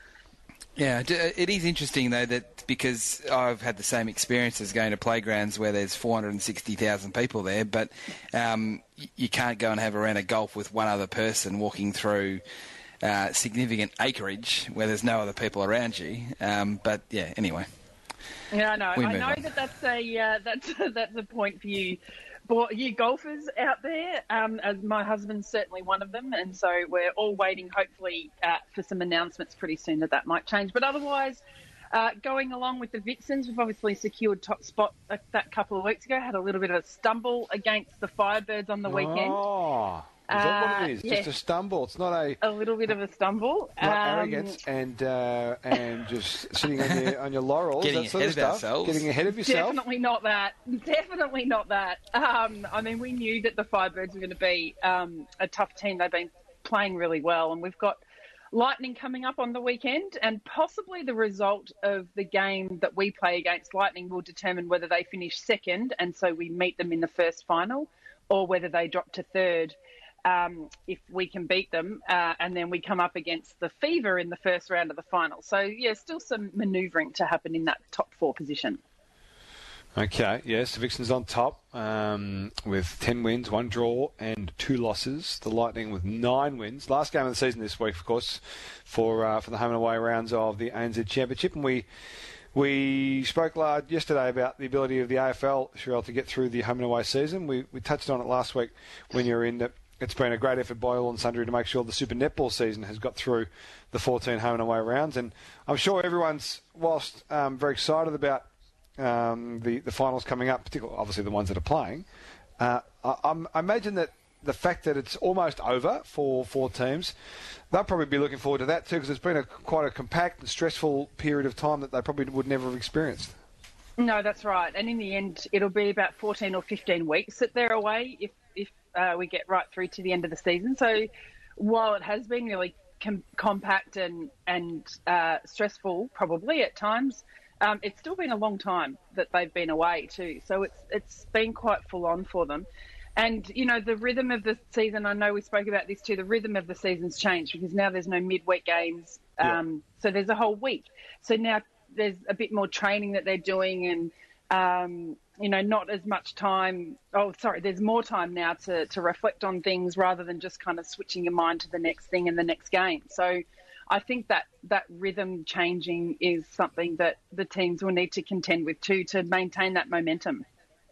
Yeah, it is interesting, though, that because I've had the same experiences going to playgrounds where there's four hundred sixty thousand people there, but um, you can't go and have a round of golf with one other person walking through uh, significant acreage where there's no other people around you. Um, but, yeah, anyway. Yeah, I know. We I move know on. that that's a, uh, that's, that's a point for you. But you golfers out there, um, as my husband's certainly one of them, and so we're all waiting, hopefully, uh, for some announcements pretty soon that that might change. But otherwise, uh, going along with the Vixens, we've obviously secured top spot uh, that couple of weeks ago, had a little bit of a stumble against the Firebirds on the weekend. Oh. Is that what it is? Uh, Just a stumble. It's not a a little bit of a stumble. not Um, arrogance and uh, and just sitting on your on your laurels. Getting that sort ahead of of stuff. ourselves. Getting ahead of yourself. Definitely not that. Definitely not that. Um, I mean, we knew that the Firebirds were going to be um, a tough team. They've been playing really well, and we've got Lightning coming up on the weekend, and possibly the result of the game that we play against Lightning will determine whether they finish second, and so we meet them in the first final, or whether they drop to third. Um, if we can beat them, uh, and then we come up against the Fever in the first round of the final. So, yeah, still some manoeuvring to happen in that top four position. Okay, yes, the Vixens on top um, with ten wins, one draw and two losses. The Lightning with nine wins. Last game of the season this week, of course, for uh, for the home and away rounds of the A N Z Championship. And we we spoke loud yesterday about the ability of the A F L, Sherelle, to get through the home and away season. We we touched on it last week when you were in that. It's been a great effort by all and sundry to make sure the Super Netball season has got through the fourteen home and away rounds. And I'm sure everyone's, whilst um, very excited about um, the, the finals coming up, particularly obviously the ones that are playing, uh, I, I'm, I imagine that the fact that it's almost over for four teams, they'll probably be looking forward to that too, because it's been a quite a compact and stressful period of time that they probably would never have experienced. No, that's right. And in the end, it'll be about fourteen or fifteen weeks that they're away if, if uh, we get right through to the end of the season. So while it has been really com- compact and, and uh, stressful probably at times, um, it's still been a long time that they've been away too. So it's it's been quite full on for them. And, you know, the rhythm of the season, I know we spoke about this too, the rhythm of the season's changed because now there's no midweek games. Um, yeah. So there's a whole week. So now there's a bit more training that they're doing and, um, you know, not as much time. Oh, sorry, there's more time now to, to reflect on things rather than just kind of switching your mind to the next thing in the next game. So I think that that rhythm changing is something that the teams will need to contend with too to maintain that momentum.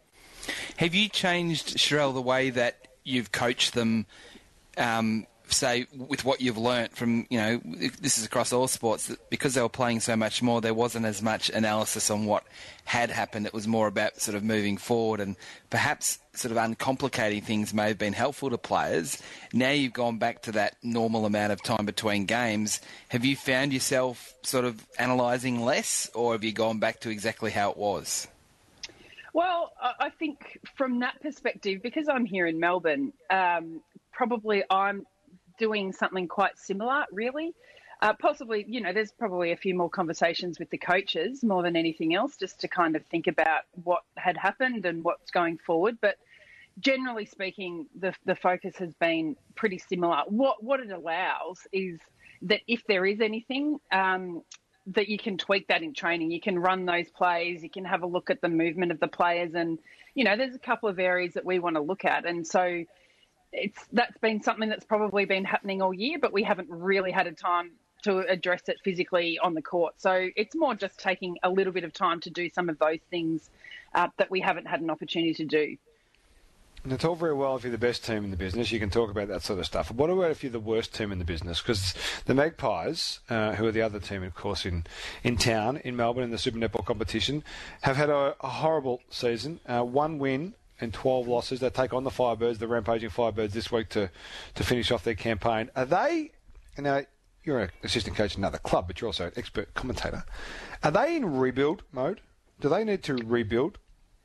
Have you changed, Sherelle, the way that you've coached them, um, say, with what you've learnt from, you know, this is across all sports, that because they were playing so much more, there wasn't as much analysis on what had happened. It was more about sort of moving forward and perhaps sort of uncomplicating things may have been helpful to players. Now you've gone back to that normal amount of time between games. Have you found yourself sort of analysing less, or have you gone back to exactly how it was? Well, I think from that perspective, because I'm here in Melbourne, um, probably I'm doing something quite similar, really. Uh, possibly, you know, there's probably a few more conversations with the coaches more than anything else, just to kind of think about what had happened and what's going forward. But generally speaking, the the focus has been pretty similar. What what it allows is that if there is anything, um, that you can tweak that in training. You can run those plays. You can have a look at the movement of the players. And, you know, there's a couple of areas that we want to look at. And so it's that's been something that's probably been happening all year, but we haven't really had a time to address it physically on the court. So it's more just taking a little bit of time to do some of those things uh, that we haven't had an opportunity to do. And it's all very well if you're the best team in the business, you can talk about that sort of stuff. What about if you're the worst team in the business? Because the Magpies, uh, who are the other team, of course, in, in town, in Melbourne, in the Super Netball competition, have had a, a horrible season. Uh, one win and twelve losses. They take on the Firebirds, the rampaging Firebirds, this week to, to finish off their campaign. Are they, now you're an assistant coach in another club, but you're also an expert commentator. Are they in rebuild mode? Do they need to rebuild?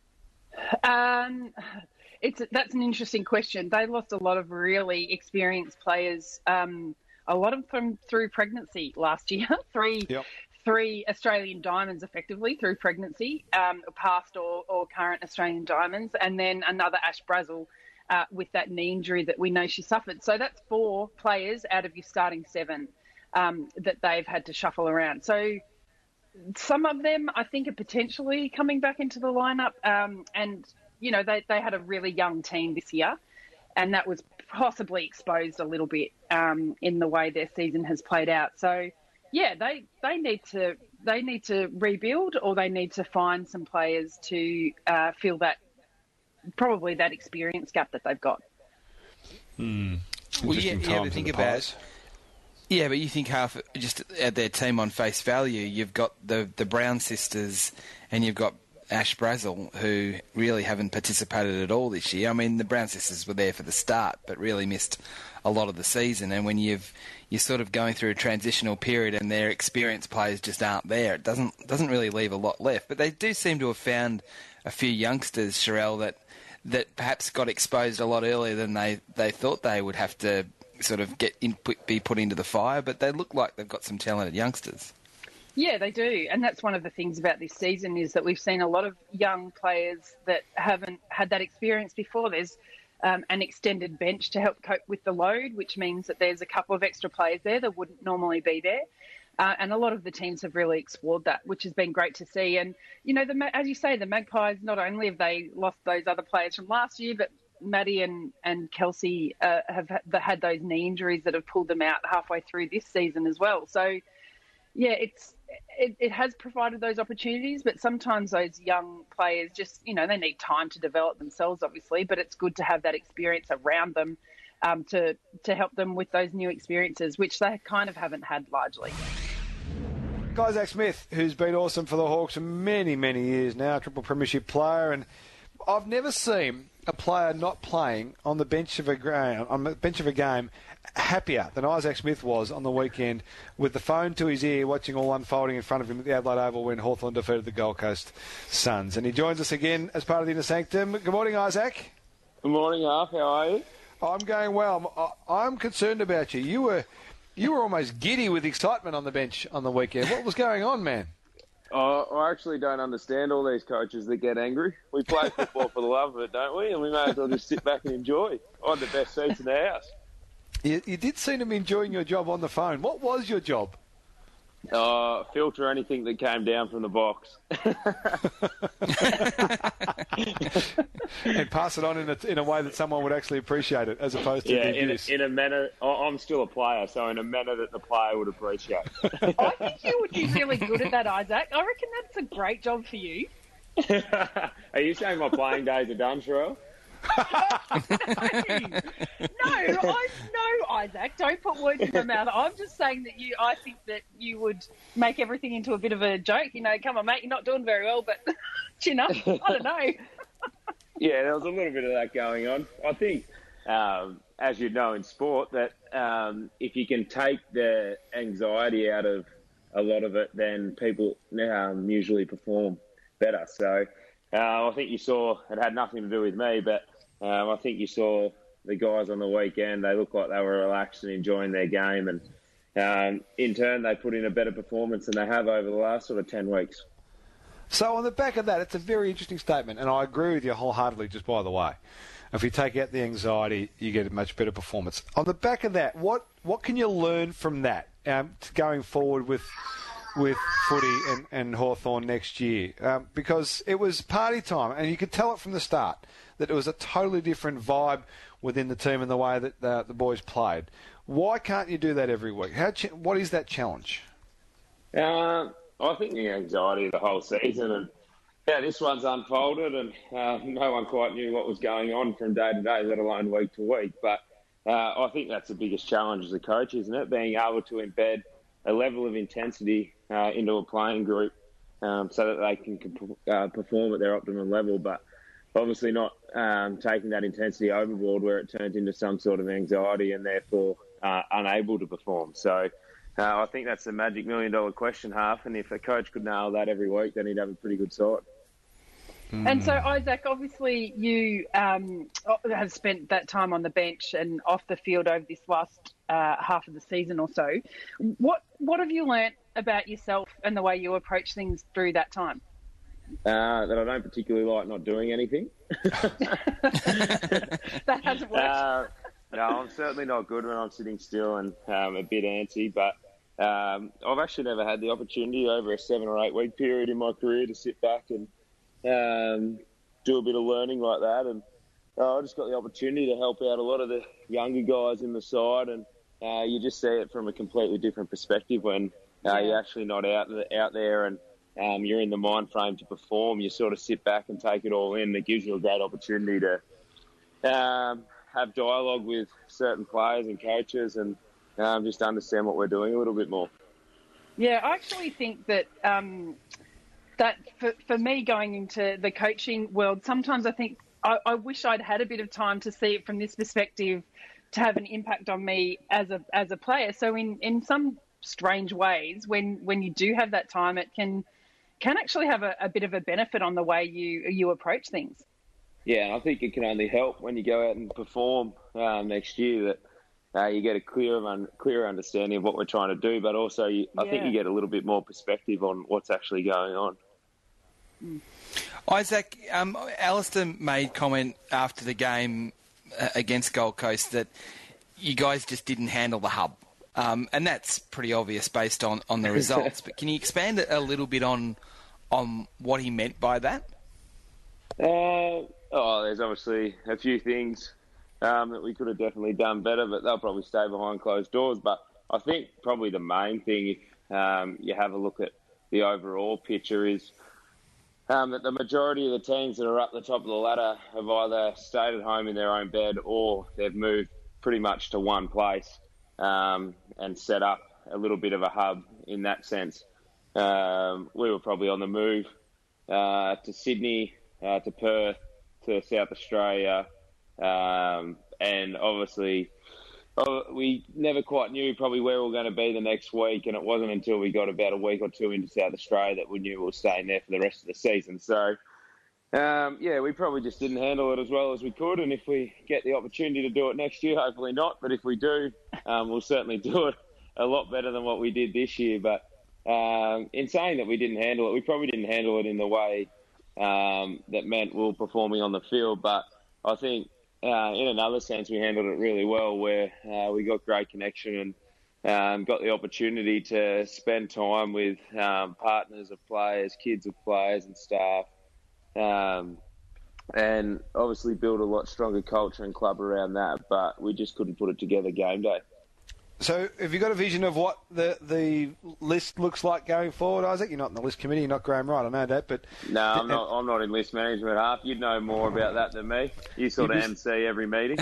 Um... It's that's an interesting question. They lost a lot of really experienced players, um, a lot of them through pregnancy last year. three, yep. three Australian Diamonds, effectively through pregnancy, um, past or, or current Australian Diamonds, and then another Ash Brazel uh, with that knee injury that we know she suffered. So that's four players out of your starting seven um, that they've had to shuffle around. So some of them, I think, are potentially coming back into the lineup, um, and you know, they, they had a really young team this year, and that was possibly exposed a little bit um, in the way their season has played out. So, yeah, they they need to they need to rebuild, or they need to find some players to uh, fill that probably that experience gap that they've got. Mm. Well, yeah, yeah, but think about it. Yeah, but you think half just at their team on face value, you've got the the Brown sisters, and you've got Ash Brazel, who really haven't participated at all this year. I mean, the Brown sisters were there for the start, but really missed a lot of the season. And when you've you're sort of going through a transitional period and their experienced players just aren't there, it doesn't doesn't really leave a lot left. But they do seem to have found a few youngsters, Sherelle, that that perhaps got exposed a lot earlier than they, they thought they would have to sort of get in, put, be put into the fire. But they look like they've got some talented youngsters. Yeah, they do. And that's one of the things about this season is that we've seen a lot of young players that haven't had that experience before. There's um, an extended bench to help cope with the load, which means that there's a couple of extra players there that wouldn't normally be there. Uh, and a lot of the teams have really explored that, which has been great to see. And, you know, the, as you say, the Magpies, not only have they lost those other players from last year, but Maddie and, and Kelsey uh, have had those knee injuries that have pulled them out halfway through this season as well. So, yeah, it's it, it has provided those opportunities, but sometimes those young players just, you know, they need time to develop themselves, obviously, but it's good to have that experience around them um, to, to help them with those new experiences, which they kind of haven't had largely. Isaac Smith, who's been awesome for the Hawks for many, many years now, triple premiership player, and I've never seen a player not playing on the bench of a game, on the bench of a game happier than Isaac Smith was on the weekend with the phone to his ear, watching all unfolding in front of him at the Adelaide Oval when Hawthorn defeated the Gold Coast Suns. And he joins us again as part of the Inner Sanctum. Good morning, Isaac. Good morning, Arf. How are you? I'm going well. I'm concerned about you. You were... You were almost giddy with excitement on the bench on the weekend. What was going on, man? Uh, I actually don't understand all these coaches that get angry. We play football for the love of it, don't we? And we may as well just sit back and enjoy. I had the best seats in the house. You, you did seem to be enjoying your job on the phone. What was your job? Uh, filter anything that came down from the box. And pass it on in a, in a way that someone would actually appreciate it, as opposed to yeah, in abuse. a, in a manner. I'm still a player, so in a manner that the player would appreciate. I think you would be really good at that, Isaac. I reckon that's a great job for you. Are you saying my playing days are done, Sherelle? no, no, I, no, Isaac. Don't put words in my mouth. I'm just saying that you. I think that you would make everything into a bit of a joke. You know, come on, mate, you're not doing very well, but chin up. I don't know. Yeah, there was a little bit of that going on. I think, um, as you know in sport, that um, if you can take the anxiety out of a lot of it, then people um, usually perform better. So. Uh, I think you saw, it had nothing to do with me, but um, I think you saw the guys on the weekend, they looked like they were relaxed and enjoying their game. And um, in turn, they put in a better performance than they have over the last sort of ten weeks. So on the back of that, it's a very interesting statement, and I agree with you wholeheartedly, just by the way. If you take out the anxiety, you get a much better performance. On the back of that, what, what can you learn from that um, going forward with... with footy and, and Hawthorn next year? Um, because it was party time, and you could tell it from the start that it was a totally different vibe within the team and the way that the, the boys played. Why can't you do that every week? How ch- what is that challenge? Uh, I think the anxiety of the whole season, and yeah, this one's unfolded, and uh, no one quite knew what was going on from day to day, let alone week to week. But uh, I think that's the biggest challenge as a coach, isn't it? Being able to embed a level of intensity uh, into a playing group um, so that they can uh, perform at their optimum level, but obviously not um, taking that intensity overboard where it turns into some sort of anxiety and therefore uh, unable to perform. So uh, I think that's the magic million dollar question, Half, and if a coach could nail that every week, then he'd have a pretty good side. And so, Isaac, obviously you um, have spent that time on the bench and off the field over this last uh, half of the season or so. What what have you learnt about yourself and the way you approach things through that time? Uh, that I don't particularly like not doing anything. That hasn't worked. Uh, no, I'm certainly not good when I'm sitting still and um, a bit antsy, but um, I've actually never had the opportunity over a seven or eight week period in my career to sit back and Um, do a bit of learning like that, and uh, I just got the opportunity to help out a lot of the younger guys in the side, and uh, you just see it from a completely different perspective when uh, Yeah. you're actually not out out there and um, you're in the mind frame to perform. You sort of sit back and take it all in. It gives you a great opportunity to um, have dialogue with certain players and coaches, and um, just understand what we're doing a little bit more. Yeah, I actually think that um, that for, for me going into the coaching world, sometimes I think I, I wish I'd had a bit of time to see it from this perspective to have an impact on me as a as a player. So in, in some strange ways, when, when you do have that time, it can can actually have a, a bit of a benefit on the way you you approach things. Yeah, and I think it can only help when you go out and perform um, next year that uh, you get a clear, un- clearer understanding of what we're trying to do, but also you, I Yeah. think you get a little bit more perspective on what's actually going on. Isaac, um, Alistair made comment after the game uh, against Gold Coast that you guys just didn't handle the hub. Um, and that's pretty obvious based on, on the results. But can you expand a little bit on on what he meant by that? Uh, oh, there's obviously a few things um, that we could have definitely done better, but they'll probably stay behind closed doors. But I think probably the main thing, if um, you have a look at the overall picture, is um, that the majority of the teams that are up the top of the ladder have either stayed at home in their own bed or they've moved pretty much to one place um, and set up a little bit of a hub in that sense. Um, we were probably on the move uh, to Sydney, uh, to Perth, to South Australia, um, and obviously oh, we never quite knew probably where we were going to be the next week, and it wasn't until we got about a week or two into South Australia that we knew we were staying there for the rest of the season. So, um, yeah, we probably just didn't handle it as well as we could, and if we get the opportunity to do it next year, hopefully not, but if we do, um, we'll certainly do it a lot better than what we did this year. But um, in saying that we didn't handle it, we probably didn't handle it in the way um, that meant we were performing on the field, but I think Uh, in another sense, we handled it really well, where uh, we got great connection and um, got the opportunity to spend time with um, partners of players, kids of players and staff, um, and obviously build a lot stronger culture and club around that, but we just couldn't put it together game day. So have you got a vision of what the the list looks like going forward, Isaac? You're not in the list committee, you're not Graham Wright, I know that, but... No, I'm not I'm not in list management half. You'd know more about that than me. You sort of M C every meeting.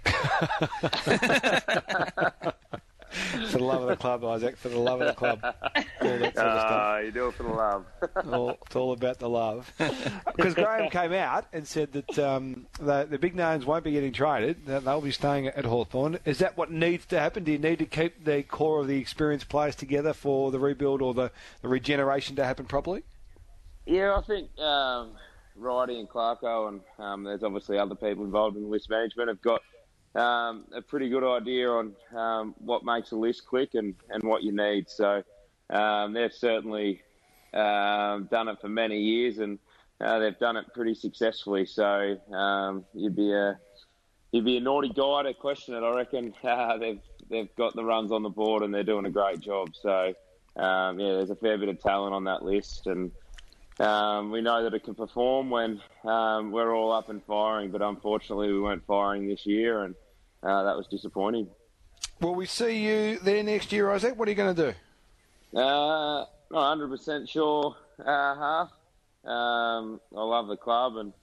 For the love of the club, Isaac, for the love of the club. All that sort of Uh, stuff. you do it for the love. all, it's all about the love. Because Graham came out and said that um, the, the big names won't be getting traded, that they'll be staying at Hawthorn. Is that what needs to happen? Do you need to keep the core of the experienced players together for the rebuild or the, the regeneration to happen properly? Yeah, I think um, Righty and Clarko, and um, there's obviously other people involved in list management, have got um, a pretty good idea on um, what makes a list click and, and what you need. So um, they've certainly um, done it for many years, and uh, they've done it pretty successfully. So um, you'd be a you'd be a naughty guy to question it. I reckon uh, they've they've got the runs on the board and they're doing a great job. So um, yeah, there's a fair bit of talent on that list, and Um, we know that it can perform when um, we're all up and firing, but unfortunately we weren't firing this year, and uh, that was disappointing. Will we see you there next year, Isaac? What are you going to do? Uh, not one hundred percent sure, uh, half. Um, I love the club, and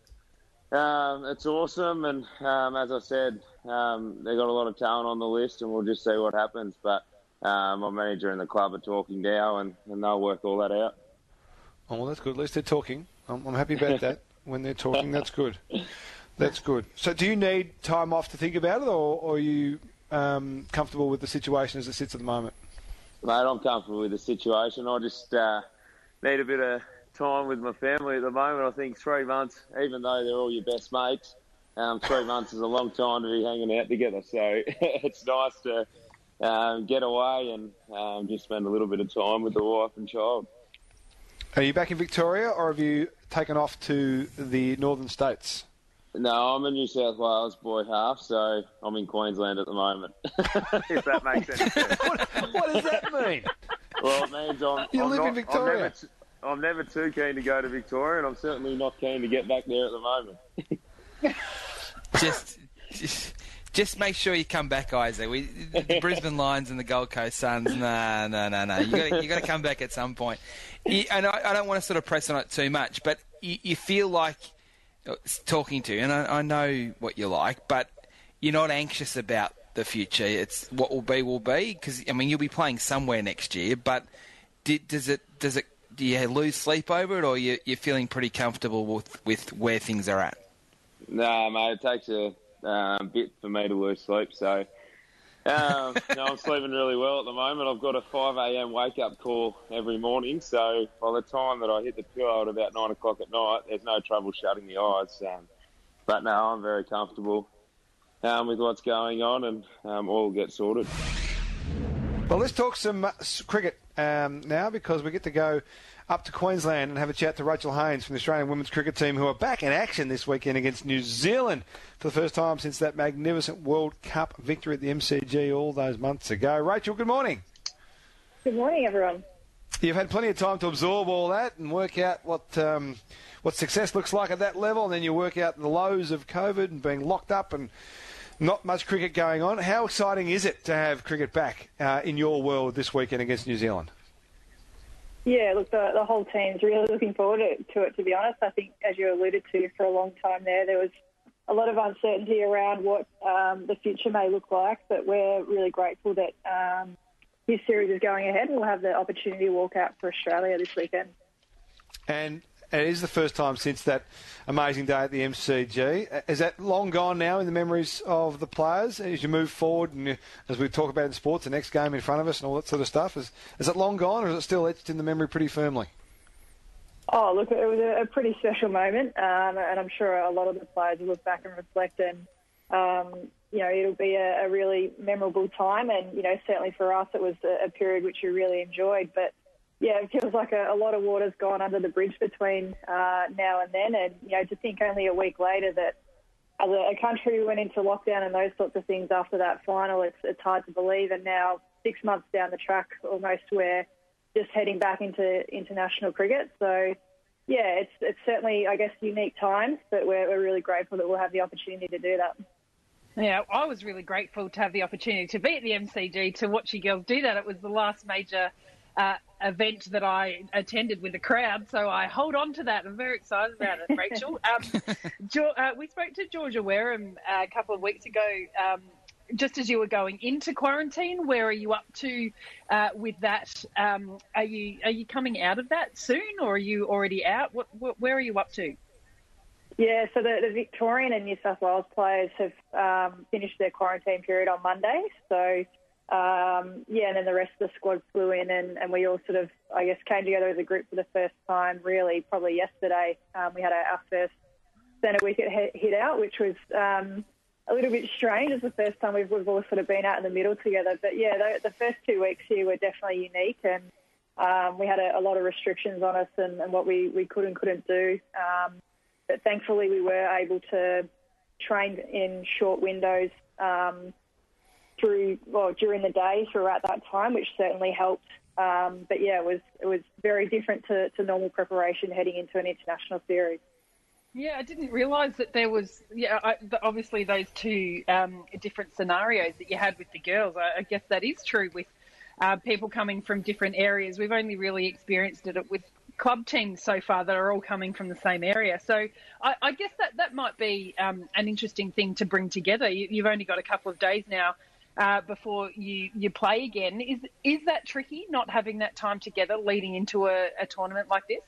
um, it's awesome, and um, as I said, um, they've got a lot of talent on the list, and we'll just see what happens. But um, my manager and the club are talking now, and, and they'll work all that out. Oh, well, that's good. At least they're talking. I'm, I'm happy about that. When they're talking, that's good. That's good. So do you need time off to think about it, or, or are you um, comfortable with the situation as it sits at the moment? Mate, I'm comfortable with the situation. I just uh, need a bit of time with my family at the moment. I think three months, even though they're all your best mates, um, three months is a long time to be hanging out together. So it's nice to um, get away and um, just spend a little bit of time with the wife and child. Are you back in Victoria, or have you taken off to the northern states? No, I'm a New South Wales boy half, so I'm in Queensland at the moment, if that makes any sense. what, what does that mean? Well, it means I'm, You I'm, live not, in Victoria. I'm, never t- I'm never too keen to go to Victoria, and I'm certainly not keen to get back there at the moment. Just, just, just make sure you come back, Isaac. We, the Brisbane Lions and the Gold Coast Suns. No, no, no, no. You got you got to come back at some point. You, and I, I don't want to sort of press on it too much, but you, you feel like talking to, and I, I know what you're like, but you're not anxious about the future. It's what will be will be. Because I mean, you'll be playing somewhere next year, but did, does it does it do you lose sleep over it, or you, you're feeling pretty comfortable with, with where things are at? No, mate, it takes a um, bit for me to lose sleep. So um, no, I'm sleeping really well at the moment. I've got a five a.m. wake-up call every morning. So by the time that I hit the pillow at about nine o'clock at night, there's no trouble shutting the eyes. Um, but no, I'm very comfortable um, with what's going on, and um, all will get sorted. Well, let's talk some uh, cricket um, now, because we get to go up to Queensland and have a chat to Rachel Haynes from the Australian women's cricket team, who are back in action this weekend against New Zealand for the first time since that magnificent World Cup victory at the M C G all those months ago. Rachel, good morning. Good morning, everyone. You've had plenty of time to absorb all that and work out what um, what success looks like at that level, and then you work out the lows of COVID and being locked up and not much cricket going on. How exciting is it to have cricket back uh, in your world this weekend against New Zealand? Yeah, look, the, the whole team's really looking forward to, to it, to be honest. I think, as you alluded to, for a long time there, there was a lot of uncertainty around what um, the future may look like, but we're really grateful that um, this series is going ahead. We'll have the opportunity to walk out for Australia this weekend. And it is the first time since that amazing day at the M C G. Is that long gone now in the memories of the players as you move forward and you, as we talk about in sports, the next game in front of us and all that sort of stuff? Is, is it long gone, or is it still etched in the memory pretty firmly? Oh, look, it was a, a pretty special moment, um, and I'm sure a lot of the players will look back and reflect, and um, you know, it'll be a, a really memorable time. And you know, certainly for us, it was a, a period which we really enjoyed. But yeah, it feels like a, a lot of water's gone under the bridge between uh, now and then. And, you know, to think only a week later that as a, a country we went into lockdown and those sorts of things after that final, it's, it's hard to believe. And now, six months down the track, almost, we're just heading back into international cricket. So, yeah, it's it's certainly, I guess, unique times, but we're, we're really grateful that we'll have the opportunity to do that. Yeah, I was really grateful to have the opportunity to be at the M C G to watch you girls do that. It was the last major Uh, event that I attended with the crowd, so I hold on to that. I'm very excited about it, Rachel. Um, jo- uh, we spoke to Georgia Wareham uh, a couple of weeks ago, um, just as you were going into quarantine. Where are you up to uh, with that? Um, are you are you coming out of that soon, or are you already out? What, what, where are you up to? Yeah, so the, the Victorian and New South Wales players have um, finished their quarantine period on Monday, so Um, yeah, and then the rest of the squad flew in, and, and we all sort of, I guess, came together as a group for the first time, really, probably yesterday. Um, we had our, our first centre wicket hit out, which was um, a little bit strange. It's the first time we've, we've all sort of been out in the middle together. But, yeah, the, the first two weeks here were definitely unique, and um, we had a, a lot of restrictions on us and, and what we, we could and couldn't do. Um, but thankfully we were able to train in short windows um through well during the day throughout that time, which certainly helped. Um, but yeah, it was it was very different to, to normal preparation heading into an international series. Yeah, I didn't realise that there was yeah I, obviously those two um, different scenarios that you had with the girls. I, I guess that is true with uh, people coming from different areas. We've only really experienced it with club teams so far that are all coming from the same area. So I, I guess that that might be um, an interesting thing to bring together. You, you've only got a couple of days now Uh, before you, you play again. Is is that tricky, not having that time together leading into a, a tournament like this?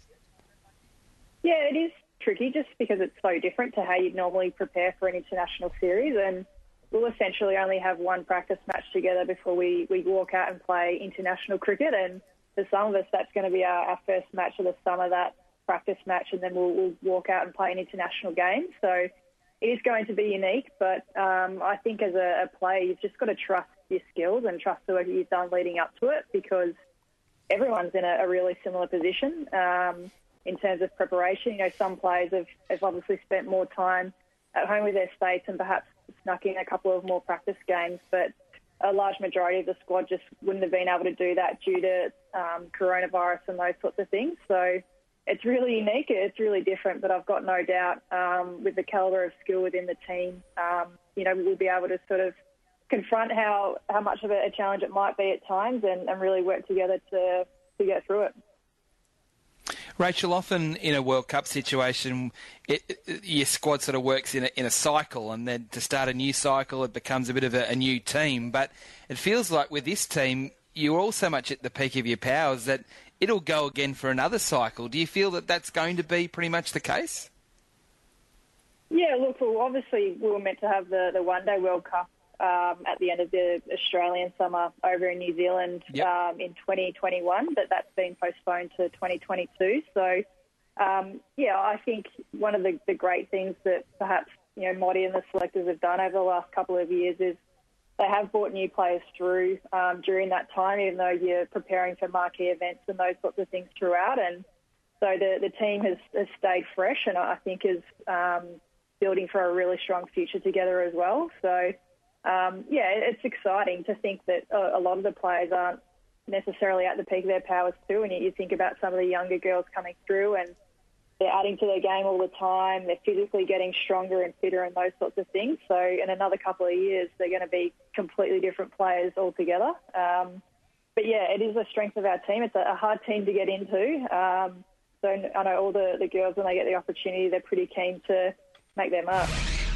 Yeah, it is tricky just because it's so different to how you'd normally prepare for an international series, and we'll essentially only have one practice match together before we, we walk out and play international cricket, and for some of us that's going to be our, our first match of the summer, that practice match, and then we'll, we'll walk out and play an international game. So it is going to be unique, but um, I think as a, a player, you've just got to trust your skills and trust the work that you've done leading up to it, because everyone's in a, a really similar position um, in terms of preparation. You know, some players have, have obviously spent more time at home with their states and perhaps snuck in a couple of more practice games, but a large majority of the squad just wouldn't have been able to do that due to um, coronavirus and those sorts of things. So it's really unique, it's really different, but I've got no doubt um, with the calibre of skill within the team, um, you know, we'll be able to sort of confront how, how much of a challenge it might be at times and, and really work together to, to get through it. Rachel, often in a World Cup situation, it, it, your squad sort of works in a, in a cycle, and then to start a new cycle, it becomes a bit of a, a new team. But it feels like with this team, you're all so much at the peak of your powers that it'll go again for another cycle. Do you feel that that's going to be pretty much the case? Yeah, look, well, obviously we were meant to have the, the One Day World Cup um, at the end of the Australian summer over in New Zealand yep. um, in twenty twenty-one, but that's been postponed to twenty twenty-two. So, um, yeah, I think one of the, the great things that perhaps, you know, Modi and the selectors have done over the last couple of years is they have brought new players through um, during that time, even though you're preparing for marquee events and those sorts of things throughout. And so the, the team has, has stayed fresh and I think is um, building for a really strong future together as well. So, um, yeah, it's exciting to think that a, a lot of the players aren't necessarily at the peak of their powers too. And you, you think about some of the younger girls coming through and they're adding to their game all the time. They're physically getting stronger and fitter and those sorts of things. So in another couple of years, they're going to be completely different players altogether. Um, but, yeah, it is a strength of our team. It's a, a hard team to get into. Um, so I know all the, the girls, when they get the opportunity, they're pretty keen to make their mark.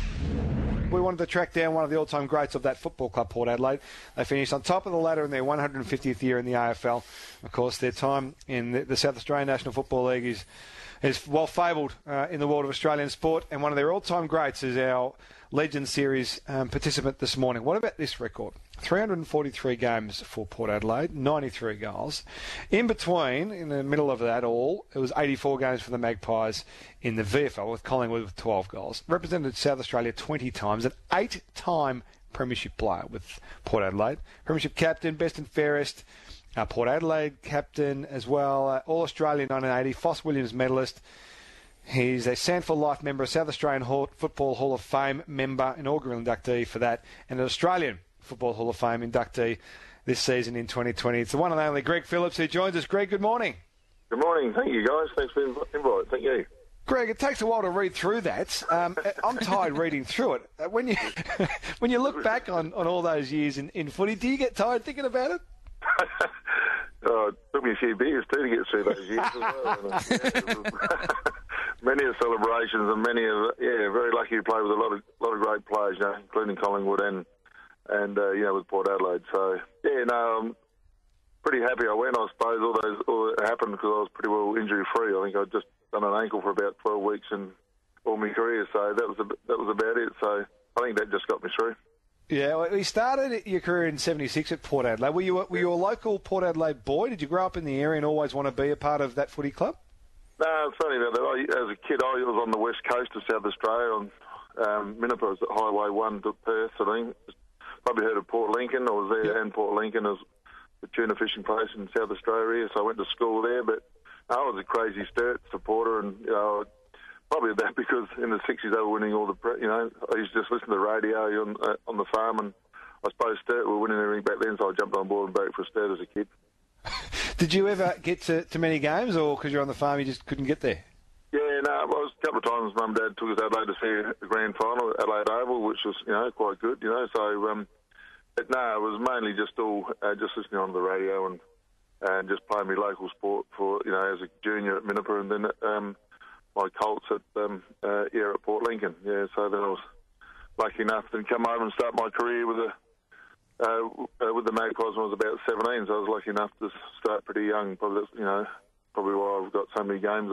We wanted to track down one of the all-time greats of that football club, Port Adelaide. They finished on top of the ladder in their one hundred fiftieth year in the A F L. Of course, their time in the, the South Australian National Football League is is well fabled uh, in the world of Australian sport, and one of their all-time greats is our Legends Series um, participant this morning. What about this record? three hundred forty-three games for Port Adelaide, ninety-three goals. In between, in the middle of that all, it was eighty-four games for the Magpies in the V F L with Collingwood with twelve goals. Represented South Australia twenty times, an eight-time premiership player with Port Adelaide. Premiership captain, best and fairest. Uh, Port Adelaide captain as well, uh, All-Australian nineteen eighty, Foss Williams medalist. He's a Sandford Life member, a South Australian Hall, Football Hall of Fame member, inaugural inductee for that, and an Australian Football Hall of Fame inductee this season in twenty twenty. It's the one and only Greg Phillips who joins us. Greg, good morning. Good morning. Thank you, guys. Thanks for the invite. Thank you. Greg, it takes a while to read through that. Um, I'm tired reading through it. Uh, when you when you look back on, on all those years in, in footy, do you get tired thinking about it? Oh, it took me a few beers too to get through those years as well. And, uh, yeah, it was, many of celebrations and many of yeah, very lucky to play with a lot of lot of great players, you know, including Collingwood and and uh, you know with Port Adelaide. So yeah, no, I'm pretty happy I went. I suppose all those all that happened because I was pretty well injury free. I think I'd just done an ankle for about twelve weeks in all my career, so that was a, that was about it. So I think that just got me through. Yeah, well, you started your career in seventy-six at Port Adelaide. Were you, were you a local Port Adelaide boy? Did you grow up in the area and always want to be a part of that footy club? No, it's funny about that. I, as a kid, I was on the west coast of South Australia, on um, Minnepa, was at Highway one to Perth, I think. Probably heard of Port Lincoln. I was there, yeah. And Port Lincoln is the tuna fishing place in South Australia, so I went to school there. But I was a crazy Sturt supporter, and you know, probably that because in the sixties they were winning all the, you know, I used to just listen to the radio on, uh, on the farm, and I suppose Sturt were winning everything back then, so I jumped on board and voted for Sturt as a kid. Did you ever get to, to many games, or because you're on the farm you just couldn't get there? Yeah, no, well, it was a couple of times Mum and Dad took us out Adelaide to see the grand final at Adelaide Oval, which was, you know, quite good, you know, so, um, but no, it was mainly just all, uh, just listening on the radio and and just playing my local sport for, you know, as a junior at Minnepa, and then at, um, my Colts at um, uh, yeah, at Port Lincoln. Yeah, so then I was lucky enough to come over and start my career with a uh, uh, with the Magpies when I was about seventeen. So I was lucky enough to start pretty young. Probably that's, you know, probably why I've got so many games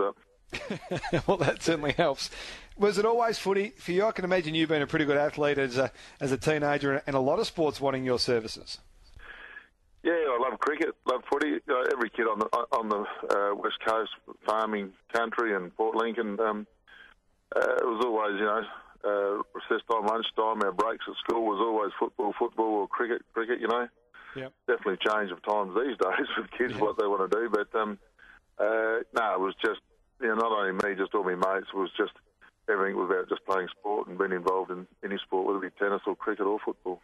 up. Well, that certainly helps. Was it always footy for you? I can imagine you've been a pretty good athlete as a as a teenager, and a lot of sports wanting your services. Yeah, I love cricket, love footy. Uh, every kid on the on the uh, west coast, farming country, and Port Lincoln, um, uh, it was always, you know, uh, recess time, lunchtime, our breaks at school was always football, football, or cricket, cricket. You know, yep. Definitely change of times these days with kids, yeah. What they want to do. But um, uh, no, it was just, you know, not only me, just all my mates. It was just everything was about just playing sport and being involved in any sport, whether it be tennis or cricket or football.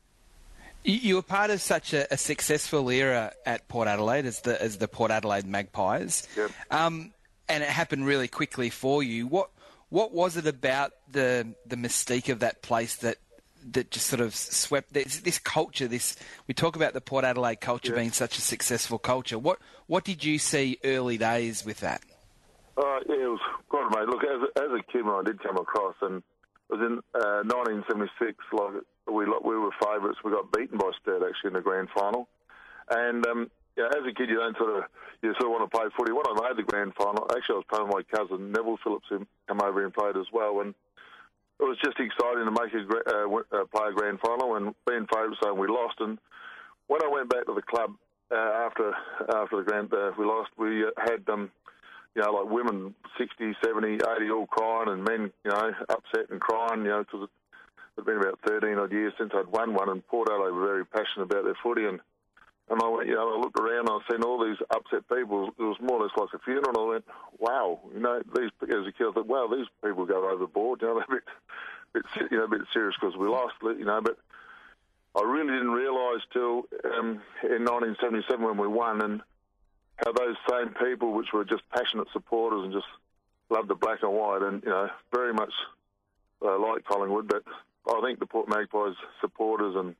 You were part of such a, a successful era at Port Adelaide as the as the Port Adelaide Magpies, yep. um, and it happened really quickly for you. What what was it about the the mystique of that place that that just sort of swept this, this culture? This we talk about the Port Adelaide culture, yep. being such a successful culture. What what did you see early days with that? Uh, yeah, it was quite amazing. Look, as a, as a kid when I did come across, and it was in uh, nineteen seventy-six, like. We we were favourites. We got beaten by Sturt actually in the grand final, And um, you know, as a kid, you don't sort of you sort of want to play footy. When I made the grand final, actually, I was playing with my cousin Neville Phillips, who come over and played as well, and it was just exciting to make a uh, uh, play a grand final and being favourites, so we lost. And when I went back to the club uh, after after the grand uh, we lost, we uh, had um, you know, like women sixty, seventy, eighty all crying, and men, you know, upset and crying, you know, because it had been about thirteen odd years since I'd won one, and Port Adelaide were very passionate about their footy. And And I went, you know, I looked around and I seen all these upset people. It was more or less like a funeral. And I went, wow, you know, these, as a kid, I thought, wow, these people go overboard. You know, they're a bit, bit you know, a bit serious because we lost, you know. But I really didn't realise till um, in nineteen seventy-seven when we won, and how those same people, which were just passionate supporters and just loved the black and white, and, you know, very much uh, like Collingwood, but I think the Port Magpies supporters and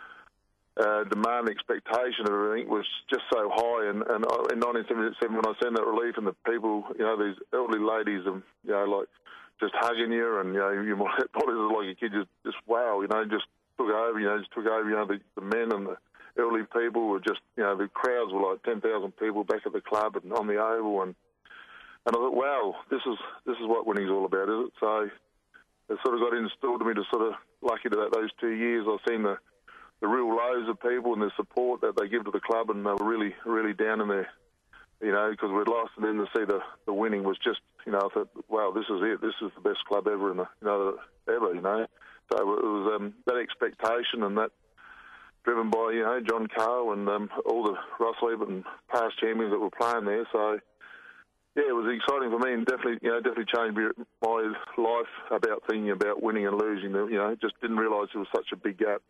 Uh, demand expectation of everything was just so high, and, and in nineteen seventy-seven when I seen that relief and the people, you know, these elderly ladies, and you know, like just hugging you, and you know, you might probably like a kid, just, just wow, you know, just took over, you know, just took over, you know, the, the men and the elderly people were just, you know, the crowds were like ten thousand people back at the club and on the Oval, and and I thought, wow, this is this is what winning's all about, is it? So it sort of got instilled to me to sort of lucky that those two years I've seen the the real lows of people and the support that they give to the club, and they were really, really down in there, you know, because we'd lost, and then to see the, the winning was just, you know, I thought, wow, this is it. This is the best club ever, in the, you know, ever, you know. So it was um, that expectation, and that driven by, you know, John Carl and um, all the Russell Ebert and past champions that were playing there. So, yeah, it was exciting for me, and definitely, you know, definitely changed my life about thinking about winning and losing. You know, just didn't realise there was such a big gap.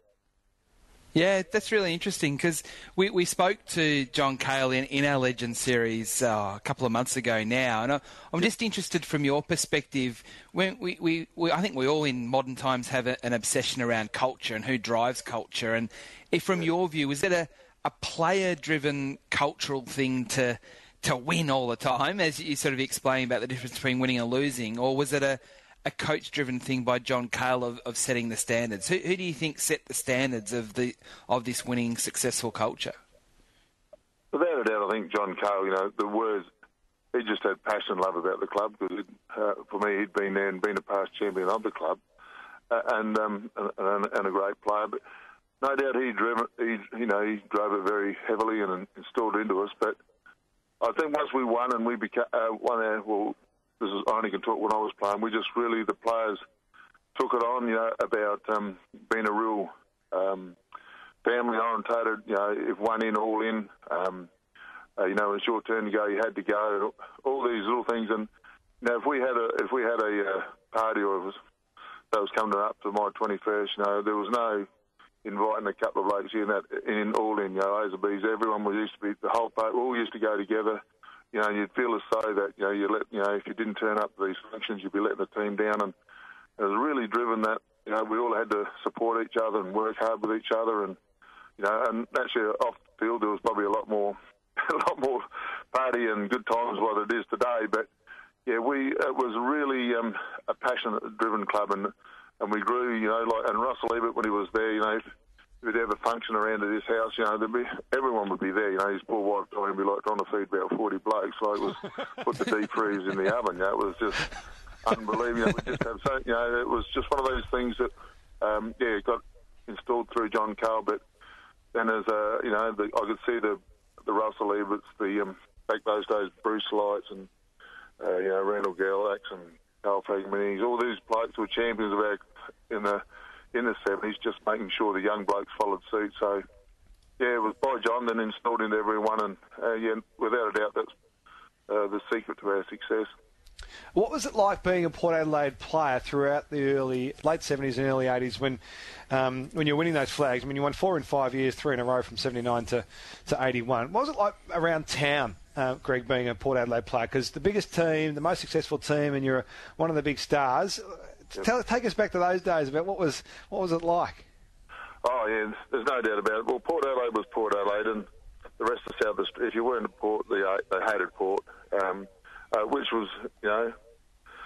Yeah, that's really interesting, because we, we spoke to John Cale in, in our Legends series uh, a couple of months ago now, and I, I'm just interested from your perspective. When we, we, we, I think we all in modern times have a, an obsession around culture and who drives culture, and if from your view, is it a, a player-driven cultural thing to to win all the time, as you sort of explained about the difference between winning and losing, or was it a a coach-driven thing by John Cale of, of setting the standards? Who, who do you think set the standards of the of this winning, successful culture? Without a doubt, I think John Cale, you know, the words, he just had passion and love about the club. Because uh, for me, he'd been there and been a past champion of the club, uh, and, um, and and a great player. But no doubt he drove it, he, you know, he drove it very heavily and installed it into us. But I think once we won and we became, uh, won our, well, this is, I only can talk when I was playing, we just really, the players took it on, you know, about um, being a real um, family-orientated, you know, if one in, all in, um, uh, you know, it's your turn to go, you had to go, all these little things. And, you know, if we had a, if we had a uh, party or it was, that was coming up to my twenty-first, you know, there was no inviting a couple of blokes in, that, in all in, you know, A's and B's, everyone was used to be, the whole party, we all used to go together. You know, you'd feel as though that, you know, you let, you know, if you didn't turn up to these functions, you'd be letting the team down. And it was really driven that, you know, we all had to support each other and work hard with each other. And, you know, and actually off the field, there was probably a lot more, a lot more party and good times what it is today. But, yeah, we, it was really um, a passionate, driven club. And, and we grew, you know, like, and Russell Ebert, when he was there, you know, if, if we'd have a function around at his house, you know, there'd be, everyone would be there. You know, his poor wife told him he'd be like trying to feed about forty blokes. Like, it was put the deep freeze in the oven. You know, it was just unbelievable. You know, we just have so, you know, it was just one of those things that, um, yeah, got installed through John Cale. But then, as uh, you know, the, I could see the the Russell Eberts, the um, back those days, Bruce Lights and uh, you know, Randall Galax and Carl Fagminis, all these blokes were champions of our in the. in the seventies, just making sure the young blokes followed suit. So, yeah, it was by John, then installed into everyone, and, uh, yeah, without a doubt, that's uh, the secret to our success. What was it like being a Port Adelaide player throughout the early, late seventies and early eighties when um, when you're winning those flags? I mean, you won four in five years, three in a row from seventy-nine to, to eighty-one. What was it like around town, uh, Greg, being a Port Adelaide player? Because the biggest team, the most successful team, and you're one of the big stars. Tell, take us back to those days about what was what was it like? Oh, yeah, there's no doubt about it. Well, Port Adelaide was Port Adelaide, and the rest of South Australia, if you weren't at Port, they, they hated Port, um, uh, which was, you know,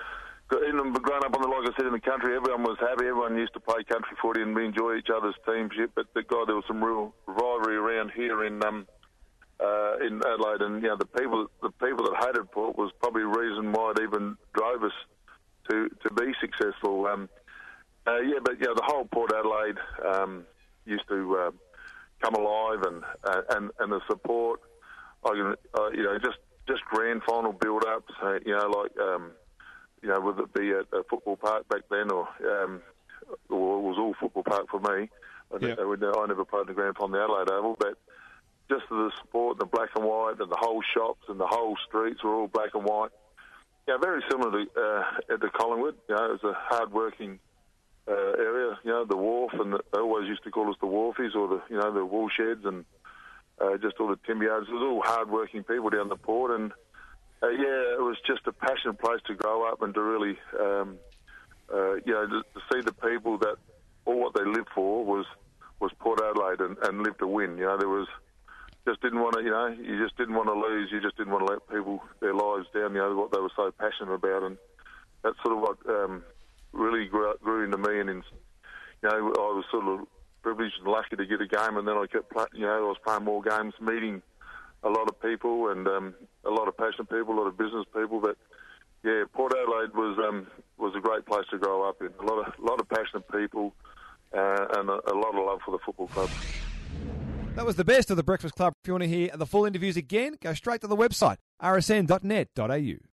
even growing up on the, like I said, in the country, everyone was happy. Everyone used to play country footy and we enjoy each other's teamship. But the God, there was some real rivalry around here in um, uh, in Adelaide, and you know the people the people that hated Port was probably the reason why it even drove us to to be successful. Um, uh, yeah, but you know the whole Port Adelaide um, used to uh, come alive, and uh, and and the support. I can, uh, you know, just just grand final build-ups. Uh, you know, like um, you know, whether it be at a football park back then, or um, or it was all football park for me. I, Yep. I, I never played in the grand final, the Adelaide Oval, but just the sport, the black and white, and the whole shops and the whole streets were all black and white. Yeah, very similar to uh, to Collingwood. You know, it was a hard-working uh, area. You know, the wharf, and the, they always used to call us the wharfies, or the you know the wool sheds, and uh, just all the timber yards. It was all hard-working people down the port, and uh, yeah, it was just a passionate place to grow up and to really, um, uh, you know, to, to see the people that all what they lived for was was Port Adelaide, and, and live to win. You know, there was. Just didn't want to, you know, you just didn't want to lose. You just didn't want to let people, their lives down, you know, what they were so passionate about. And that's sort of what um, really grew, grew into me. And, in, you know, I was sort of privileged and lucky to get a game. And then I kept, play, you know, I was playing more games, meeting a lot of people and um, a lot of passionate people, a lot of business people. But, yeah, Port Adelaide was um, was a great place to grow up in. A lot of, a lot of passionate people uh, and a, a lot of love for the football club. That was the best of the Breakfast Club. If you want to hear the full interviews again, go straight to the website, r s n dot net dot a u.